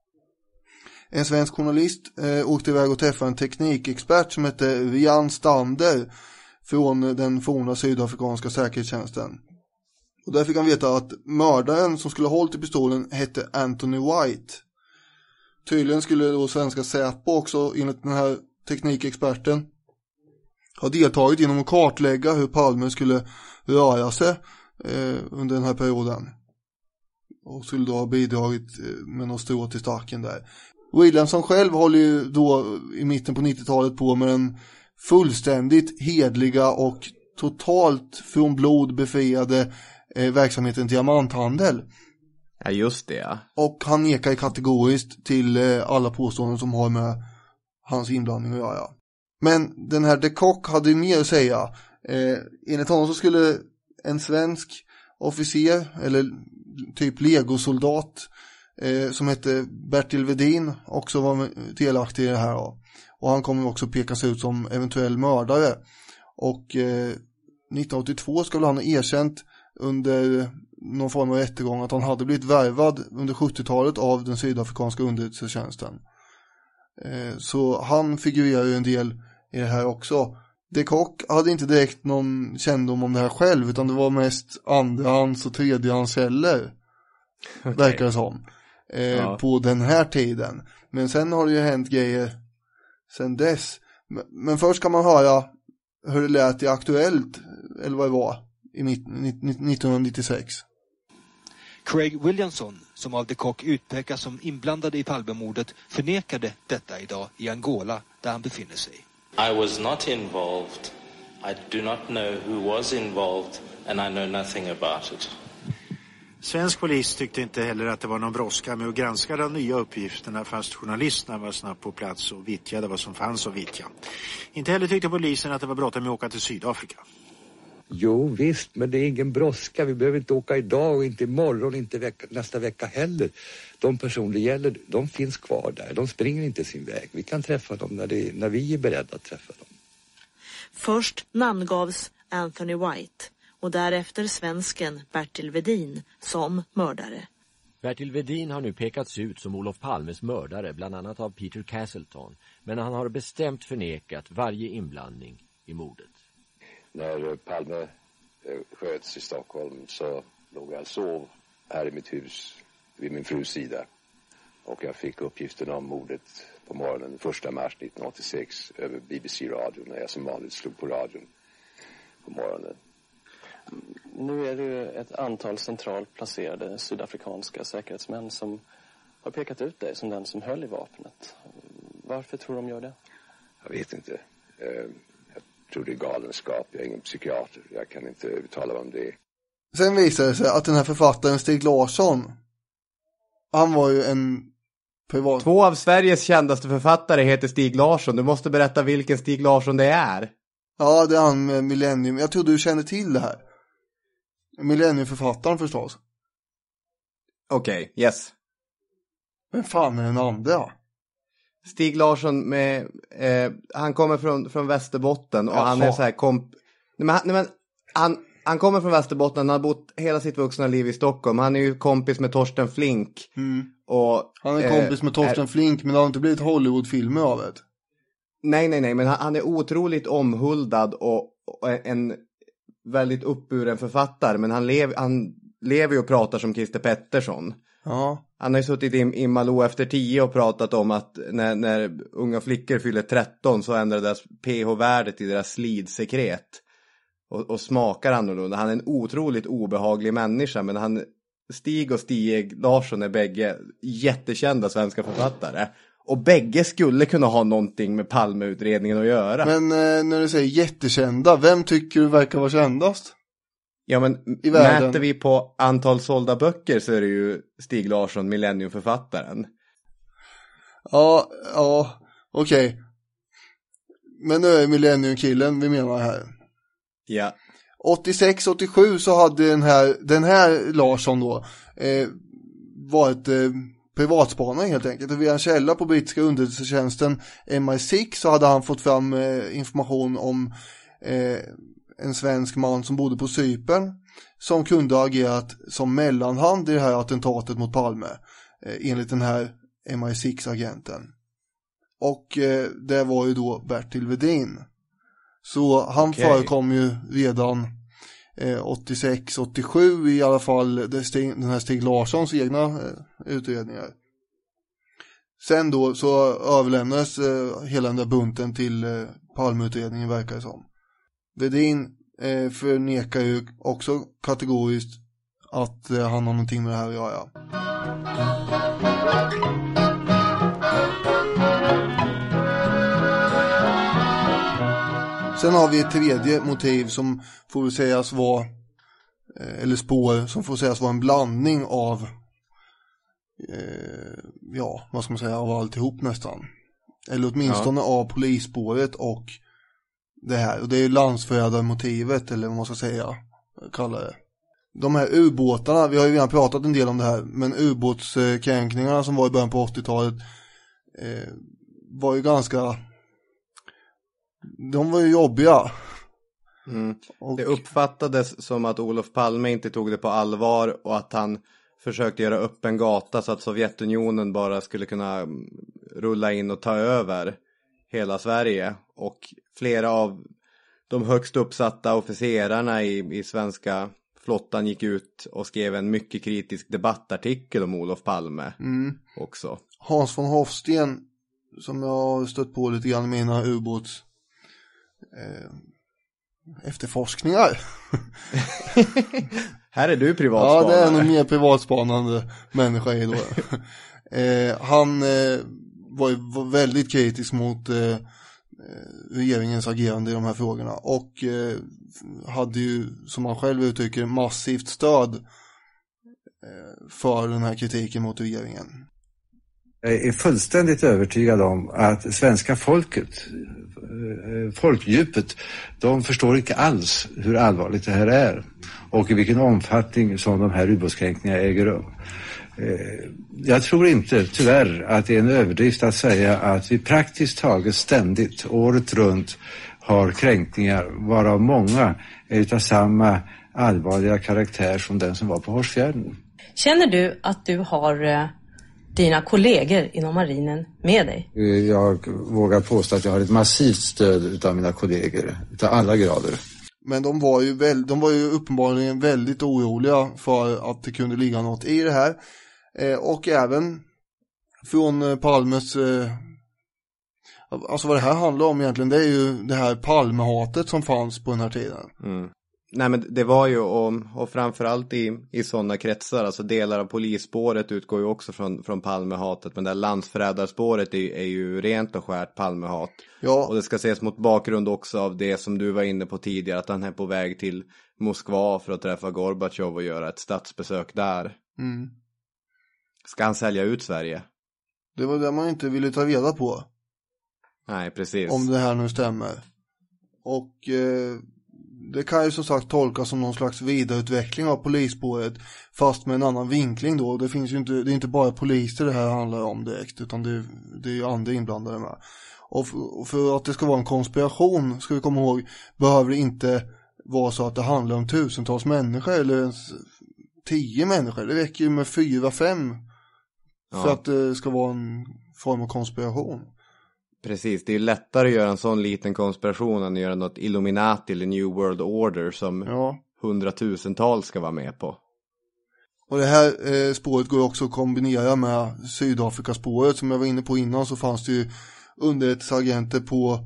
En svensk journalist eh, åkte iväg och träffade en teknikexpert som hette Rian Stander från den forna sydafrikanska säkerhetstjänsten. Och där fick han veta att mördaren som skulle ha hållit i pistolen hette Anthony White. Tydligen skulle då svenska Säpo också, enligt den här teknikexperten, ha deltagit genom att kartlägga hur Palme skulle röra sig eh, under den här perioden. Och skulle då ha bidragit med något strå till stacken där. Williamson själv håller ju då i mitten på nittiotalet på med den fullständigt hedliga och totalt från blod befriade eh, verksamheten diamanthandel. Ja, just det. Ja. Och han nekar kategoriskt till eh, alla påståenden som har med hans inblandning att göra. Men den här de Kock hade ju mer att säga. Eh, enligt honom så skulle en svensk officer eller typ legosoldat eh, som hette Bertil Vedin också var delaktig i det här då. Och han kommer också pekas ut som eventuell mördare. Och eh, nittonhundraåttiotvå skulle han ha erkänt under någon form av rättegång att han hade blivit värvad under sjuttiotalet av den sydafrikanska underrättelsetjänsten. Eh, så han figurerar ju en del i det här också. De Kock hade inte direkt någon kännedom om det här själv, utan det var mest andrahands- och tredjehandskällor, okay. Verkar det som, eh, ja. På den här tiden. Men sen har det ju hänt grejer sen dess. Men, men först kan man höra hur det lät i Aktuellt, eller vad det var, i nittonhundranittiosex. Craig Williamson, som av de Kock utpekas som inblandad i Palmemordet, förnekade detta idag i Angola där han befinner sig. I was not involved. I do not know who was involved and I know nothing about it. Svensk polis tyckte inte heller att det var någon brådska med att granska de nya uppgifterna, fast journalisterna var snabbt på plats och vittjade vad som fanns att vittja. Inte heller tyckte polisen att det var bråttom med att åka till Sydafrika. Jo visst, men det är ingen brådska. Vi behöver inte åka idag och inte imorgon, inte vecka, nästa vecka heller. De personer det gäller, de finns kvar där. De springer inte sin väg. Vi kan träffa dem när, det, när vi är beredda att träffa dem. Först namngavs Anthony White och därefter svensken Bertil Vedin som mördare. Bertil Vedin har nu pekats ut som Olof Palmes mördare, bland annat av Peter Castleton. Men han har bestämt förnekat varje inblandning i mordet. När Palme sköts i Stockholm så låg jag och sov här i mitt hus vid min frus sida. Och jag fick uppgiften om mordet på morgonen första mars nittonhundraåttiosex över B B C-radion när jag som vanligt slog på radion på morgonen. Nu är det ju ett antal centralt placerade sydafrikanska säkerhetsmän som har pekat ut dig som den som höll i vapnet. Varför tror de gör det? Jag vet inte. Jag tror det är galenskap. Jag är ingen psykiater. Jag kan inte uttala mig om det. Sen visade det sig att den här författaren Stig Larsson, han var ju en privat... Två av Sveriges kändaste författare heter Stig Larsson. Du måste berätta vilken Stig Larsson det är. Ja, det är han med Millennium. Jag tror du känner till det här. Millenniumförfattaren förstås. Okej, okay, yes. Men fan är den andra? Stig Larsson med, eh, han kommer från, från Västerbotten och Jaha. han är så här komp... Nej, men, nej, men han, han kommer från Västerbotten, han har bott hela sitt vuxna liv i Stockholm. Han är ju kompis med Torsten Flink. Mm. Och, han är kompis med Torsten eh, Flink, men det har inte blivit Hollywoodfilmer av det. Nej, nej, nej, men han, han är otroligt omhuldad och, och en väldigt uppburen författare. Men han, lev, han lever ju och pratar som Christer Pettersson. Ja. Han har ju suttit i, i Malou efter tio och pratat om att när, när unga flickor fyller tretton så ändrar deras pH-värdet i deras slidsekret. Och, och smakar annorlunda. Han är en otroligt obehaglig människa, men han, Stig och Stig Larsson är bägge jättekända svenska författare. Och bägge skulle kunna ha någonting med Palmeutredningen att göra. Men eh, när du säger jättekända, vem tycker du verkar vara kändast? Ja, men mäter vi på antal sålda böcker så är det ju Stig Larsson, Millenniumförfattaren. Ja, ja, okej. Okay. Men nu är Millenniumkillen vi menar här. Ja. åttiosex åttiosju så hade den här, den här Larsson då eh, varit eh, privatspanare helt enkelt. Och via en källa på brittiska underrättelsetjänsten M I sex så hade han fått fram eh, information om eh, en svensk man som bodde på Cypern som kunde ha agerat som mellanhand i det här attentatet mot Palme eh, enligt den här M I sex-agenten. Och eh, det var ju då Bertil Vedin. Så han okay. förekom ju redan eh, åttiosex åttiosju i alla fall det Stig, den här Stig Larssons egna eh, utredningar. Sen då så överlämnades eh, hela den där bunten till eh, Palmeutredningen verkar det som. Vedin eh, förnekar ju också kategoriskt att eh, han har någonting med det här att göra. Sen har vi ett tredje motiv som får sägas vara, eh, eller spår som får sägas vara en blandning av, eh, ja, vad ska man säga, av alltihop nästan. Eller åtminstone ja. av polisspåret och det här. Och det är ju landsförrädarmotivet, eller vad man ska säga, kallar det. De här ubåtarna, vi har ju redan pratat en del om det här, men ubåtskränkningarna som var i början på åttiotalet eh, var ju ganska... De var ju jobbiga. Mm. Och... Det uppfattades som att Olof Palme inte tog det på allvar och att han försökte göra upp en gata så att Sovjetunionen bara skulle kunna rulla in och ta över hela Sverige. Och flera av de högst uppsatta officerarna i, i svenska flottan gick ut och skrev en mycket kritisk debattartikel om Olof Palme mm. också. Hans von Hofsten, som jag har stött på lite grann i mina ubåts Eh, efterforskningar. Här är du privatspanare. Ja, det är nog mer privatspanande människa i då. eh, han eh, var ju var väldigt kritisk mot eh, regeringens agerande i de här frågorna och eh, hade ju, som han själv uttrycker, massivt stöd eh, för den här kritiken mot regeringen. Jag är fullständigt övertygad om att svenska folket, folkdjupet, de förstår inte alls hur allvarligt det här är och i vilken omfattning som de här ubåtskränkningarna äger rum. Jag tror inte, tyvärr, att det är en överdrift att säga att vi praktiskt taget ständigt, året runt, har kränkningar, varav många är av samma allvarliga karaktär som den som var på Hårsfjärden. Känner du att du har dina kollegor inom marinen med dig? Jag vågar påstå att jag har ett massivt stöd av mina kollegor, utav alla grader. Men de var ju, väl, de var ju uppenbarligen väldigt oroliga för att det kunde ligga något i det här. Eh, och även från Palmes... Eh, alltså vad det här handlar om egentligen, det är ju det här Palmehatet som fanns på den här tiden. Mm. Nej, men det var ju, och, och framförallt i, i sådana kretsar, alltså delar av polisspåret utgår ju också från, från Palmehatet, men det här landsförrädarspåret är, är ju rent och skärt Palmehat. Ja. Och det ska ses mot bakgrund också av det som du var inne på tidigare, att han är på väg till Moskva för att träffa Gorbatjov och göra ett statsbesök där. Mm. Ska han sälja ut Sverige? Det var det man inte ville ta reda på. Nej, precis. Om det här nu stämmer. Och eh, det kan ju som sagt tolkas som någon slags vidareutveckling av polisspåret, fast med en annan vinkling då. Det finns ju inte, det är inte bara poliser det här handlar om direkt, utan det, det är ju andra inblandade med. Och för, och för att det ska vara en konspiration, ska vi komma ihåg, behöver det inte vara så att det handlar om tusentals människor eller ens tio människor. Det räcker ju med fyra, fem för Ja. att det ska vara en form av konspiration. Precis, det är ju lättare att göra en sån liten konspiration än att göra något Illuminati eller New World Order som ja. hundratusentals ska vara med på. Och det här eh, spåret går också att kombinera med Sydafrikaspåret som jag var inne på innan. Så fanns det ju underrättelseagenter på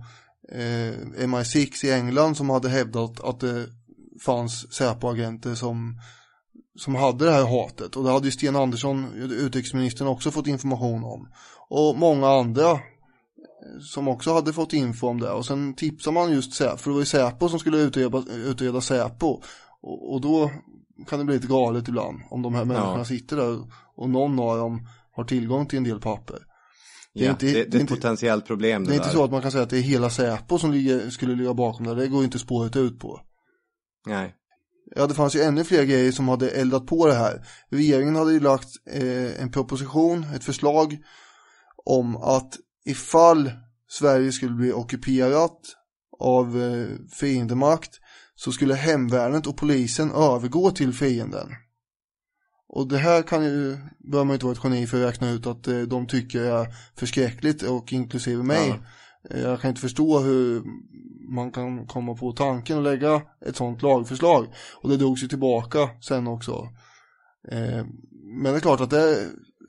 eh, M I sex i England som hade hävdat att det fanns Säpo-agenter som, som hade det här hatet. Och det hade ju Sten Andersson, utrikesministern, också fått information om. Och många andra som också hade fått info om det. Och sen tipsade man just Säpo, för det var ju Säpo som skulle utreda, utreda Säpo. Och, och då kan det bli lite galet ibland om de här människorna Ja. sitter där och någon av dem har tillgång till en del papper. Det är, Ja, inte, det, det är det är ett inte, potentiellt problem. det är Det inte där. så att man kan säga att det är hela Säpo som ligger, skulle ligga bakom det. Det går inte spåret ut på. Nej. Ja, det fanns ju ännu fler grejer som hade eldat på det här. Regeringen hade ju lagt eh, en proposition, ett förslag om att ifall Sverige skulle bli ockuperat av eh, fiendemakt så skulle hemvärnet och polisen övergå till fienden. Och det här kan ju, bör man inte vara ett geni för att räkna ut att eh, de tycker är förskräckligt, och inklusive mig. Ja. Jag kan inte förstå hur man kan komma på tanken att lägga ett sånt lagförslag. Och det drogs ju tillbaka sen också. Eh, men det är klart att det,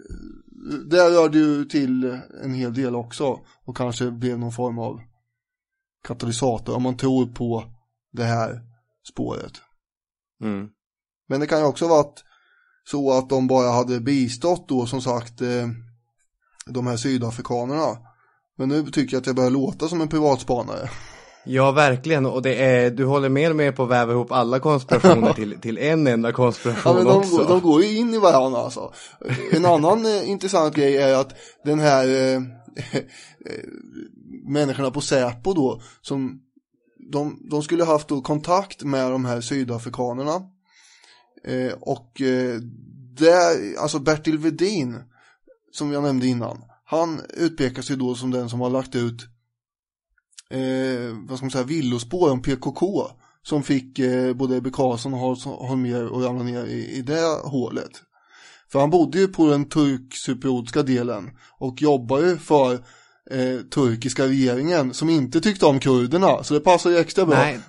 det rör ju till en hel del också. Och kanske blev någon form av katalysator om man tror på det här spåret. Mm. Men det kan ju också vara så att de bara hade bistått då, som sagt, eh, de här sydafrikanerna. Men nu tycker jag att jag börjar låta som en privatspanare. Ja, verkligen. Och det är, du håller mer och mer på att väva ihop alla konspirationer till, till en enda konspiration ja, men de, också. de går ju in i varandra alltså. En annan eh, intressant grej är att den här eh, människorna på Säpo då, som de, de skulle haft då kontakt med de här sydafrikanerna. Eh, och eh, där, alltså Bertil Vedin, som jag nämnde innan, han utpekas ju då som den som har lagt ut eh, vad ska man säga, villospår om P K K, som fick eh, både Ebbe Carlsson och Holmér och ramla ner i, i det hålet. För han bodde ju på den turk-cypriotiska delen och jobbar ju för eh, turkiska regeringen som inte tyckte om kurderna, så det passar ju extra bra. Nej.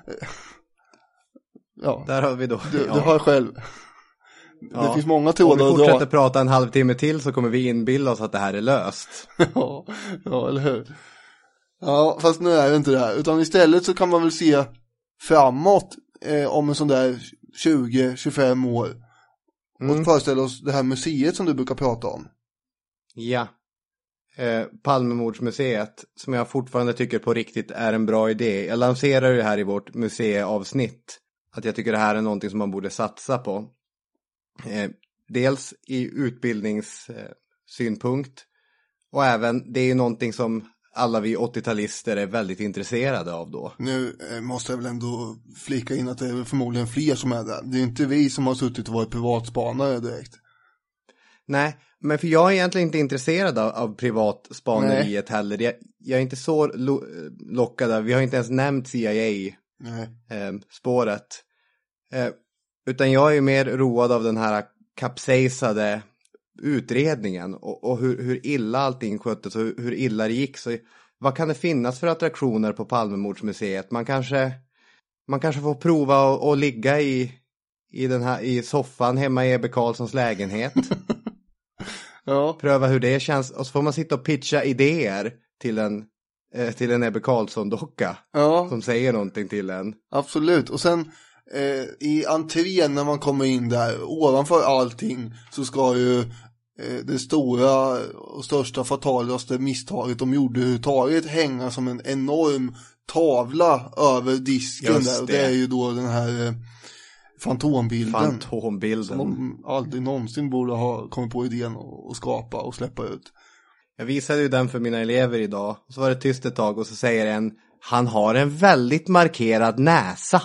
Ja, där har vi då. Du, ja. du har själv. Ja. Det finns många trådar. Om vi fortsätter prata en halvtimme till så kommer vi inbilla oss att det här är löst. ja, ja, eller hur? Ja, fast nu är det inte det här. Utan istället så kan man väl se framåt eh, om en sån där tjugo till tjugofem år. Mm. Och föreställa oss det här museet som du brukar prata om. Ja. Eh, Palmemordsmuseet, som jag fortfarande tycker på riktigt är en bra idé. Jag lanserar ju här i vårt museiavsnitt att jag tycker det här är någonting som man borde satsa på. Eh, dels i utbildningssynpunkt eh, och även det är ju någonting som alla vi åttio-talister är väldigt intresserade av då. Nu eh, måste jag väl ändå flika in att det är förmodligen fler som är där. Det är inte vi som har suttit och varit privatspanare direkt. Nej, men för jag är egentligen inte intresserad av, av privatspaneriet Nej. heller. Jag, jag är inte så lo, lockad av, vi har inte ens nämnt C I A-spåret. Eh, eh, utan jag är ju mer road av den här kapsejsade utredningen och, och hur, hur illa allting sköttes och hur, hur illa det gick. Så vad kan det finnas för attraktioner på Palmemordsmuseet? Man kanske, man kanske får prova att ligga i, i, den här, i soffan hemma i Ebbe Carlssons lägenhet. Ja. Pröva hur det känns. Och så får man sitta och pitcha idéer till en, eh, till en Ebbe Carlsson-docka. Ja. Som säger någonting till en. Absolut. Och sen eh, i entrén när man kommer in där, ovanför allting, så ska ju eh, det stora och största fatalaste misstaget de gjorde överhuvudtaget hänga som en enorm tavla över disken där, och det är ju då den här eh, fantombilden. Fantombilden. Som de aldrig någonsin borde ha kommit på idén att skapa och släppa ut. Jag visade ju den för mina elever idag. Så var det tyst ett tag och så säger en: han har en väldigt markerad näsa.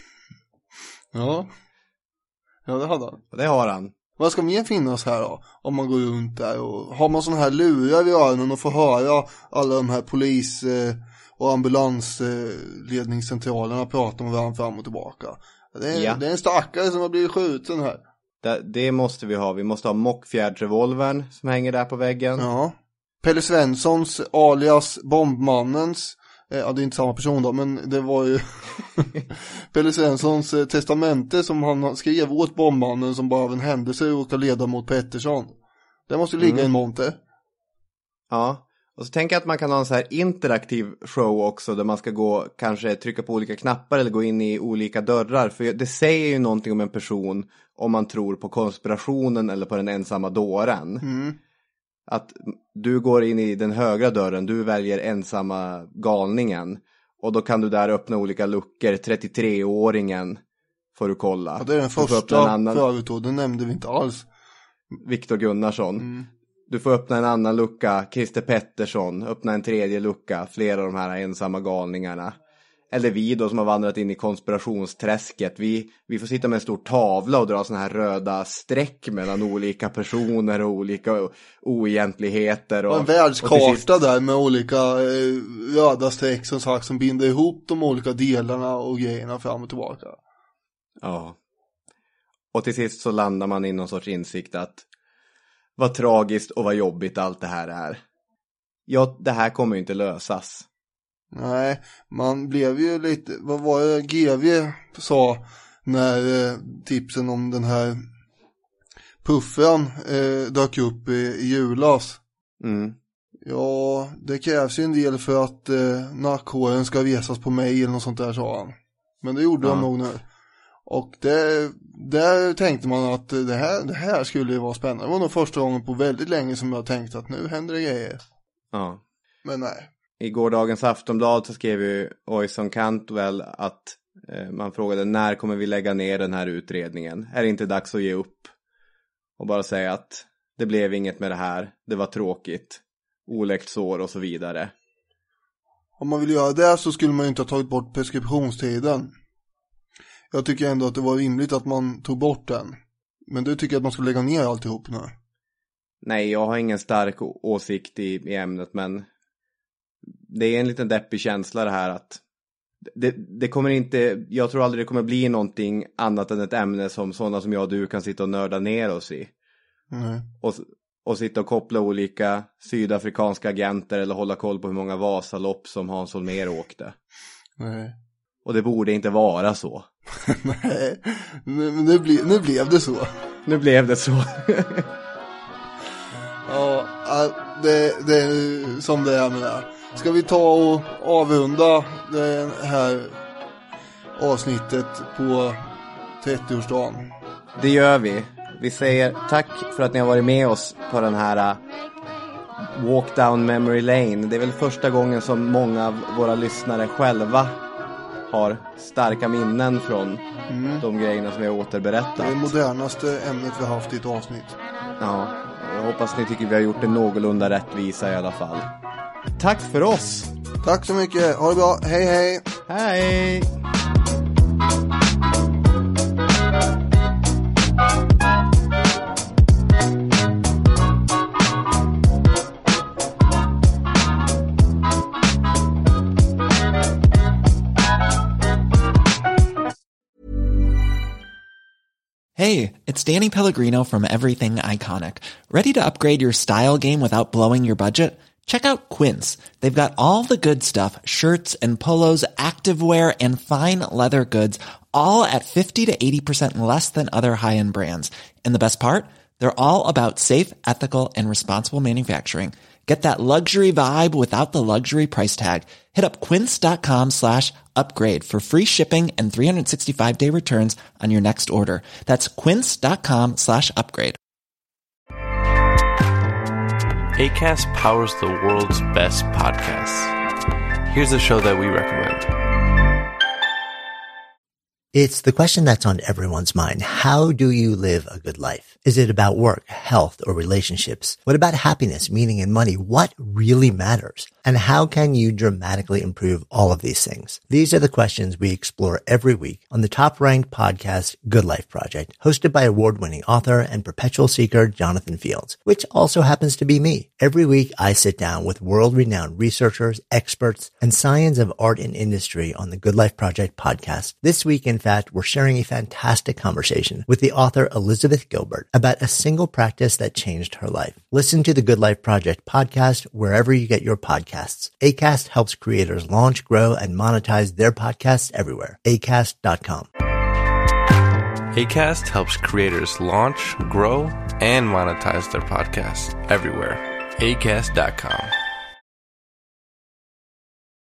Ja. Ja, det hade han. Och det har han. Vad ska mer finnas här då? Om man går runt där och har man sån här lurar i öronen och får höra alla de här polis eh, och ambulansledningscentralerna prata med varandra fram och tillbaka. Det är, ja. det är en stackare som har blivit skjuten här. Det, det måste vi ha. Vi måste ha mockfjärdsrevolvern som hänger där på väggen. Ja. Pelle Svenssons alias Bombmannens, eh, ja det är inte samma person då, men det var ju Pelle Svenssons eh, testamente som han skrev åt Bombmannen, som bara av en händelse råkade leda mot Pettersson. Det måste ligga mm. i en monter. Ja. Och så tänker jag att man kan ha en så här interaktiv show också, där man ska gå, kanske trycka på olika knappar eller gå in i olika dörrar. För det säger ju någonting om en person om man tror på konspirationen eller på den ensamma dåren. Mm. Att du går in i den högra dörren, du väljer ensamma galningen. Och då kan du där öppna olika luckor, trettiotre-åringen får du kolla. Ja, det är den första annan... förut då, den nämnde vi inte alls. Viktor Gunnarsson. Mm. Du får öppna en annan lucka, Christer Pettersson, öppna en tredje lucka, flera av de här ensamma galningarna. Eller vi då som har vandrat in i konspirationsträsket, vi, vi får sitta med en stor tavla och dra såna här röda streck mellan olika personer och olika oegentligheter. Och, och en världskarta och sist... där med olika eh, röda streck som sagt, som binder ihop de olika delarna och grejerna fram och tillbaka. Ja. Och till sist så landar man i någon sorts insikt att vad tragiskt och vad jobbigt allt det här är. Ja, det här kommer ju inte lösas. Nej, man blev ju lite, vad var det G V sa när eh, tipsen om den här puffen eh, dök upp i, i julas. Mm. Ja, det krävs ju en del för att eh, nackhåren ska resas på mig eller något sånt där, sa han. Men det gjorde ja. de nog nu. Och det, där tänkte man att det här, det här skulle ju vara spännande. Det var nog första gången på väldigt länge som jag tänkte att nu händer det grejer. Ja. Men nej. I gårdagens Aftonblad så skrev ju Oyson Cantwell att eh, man frågade när kommer vi lägga ner den här utredningen? Är det inte dags att ge upp? Och bara säga att det blev inget med det här. Det var tråkigt. Oläkt sår och så vidare. Om man vill göra det så skulle man ju inte ha tagit bort preskriptionstiden. Jag tycker ändå att det var rimligt att man tog bort den. Men du tycker att man ska lägga ner alltihop nu? Nej, jag har ingen stark åsikt i, i ämnet, men det är en liten deppig känsla det här att det, det kommer inte, jag tror aldrig det kommer bli någonting annat än ett ämne som sådana som jag och du kan sitta och nörda ner oss i. Mm. Och, och sitta och koppla olika sydafrikanska agenter eller hålla koll på hur många Vasalopp som Hans Holmér åkte. Nej. Och det borde inte vara så. Nej, nu, nu, ble, nu blev det så. Nu blev det så. Ja, det, det är som det är med det här. Ska vi ta och avrunda det här avsnittet på trettioårsdagen? Det gör vi. Vi säger tack för att ni har varit med oss på den här Walk Down Memory Lane. Det är väl första gången som många av våra lyssnare själva har starka minnen från mm. de grejerna som vi har återberättat. Det är det modernaste ämnet vi har haft i ett avsnitt. Ja, jag hoppas ni tycker vi har gjort det någorlunda rättvisa i alla fall. Tack för oss! Tack så mycket, ha det bra, hej hej! Hej! Hey, it's Danny Pellegrino from Everything Iconic. Ready to upgrade your style game without blowing your budget? Check out Quince. They've got all the good stuff, shirts and polos, activewear, and fine leather goods, all at fifty to eighty percent less than other high-end brands. And the best part? They're all about safe, ethical, and responsible manufacturing. Get that luxury vibe without the luxury price tag. Hit up quince.com slash upgrade for free shipping and three sixty-five day returns on your next order. That's quince.com slash upgrade. Acast powers the world's best podcasts. Here's a show that we recommend. It's the question that's on everyone's mind. How do you live a good life? Is it about work, health, or relationships? What about happiness, meaning, and money? What really matters? And how can you dramatically improve all of these things? These are the questions we explore every week on the top-ranked podcast, Good Life Project, hosted by award-winning author and perpetual seeker Jonathan Fields, which also happens to be me. Every week, I sit down with world-renowned researchers, experts, and science of art and industry on the Good Life Project podcast. This week, in fact, we're sharing a fantastic conversation with the author Elizabeth Gilbert about a single practice that changed her life. Listen to the Good Life Project podcast wherever you get your podcasts. Acast helps creators launch, grow, and monetize their podcasts everywhere. Acast dot com. Acast helps creators launch, grow, and monetize their podcasts everywhere. Acast dot com.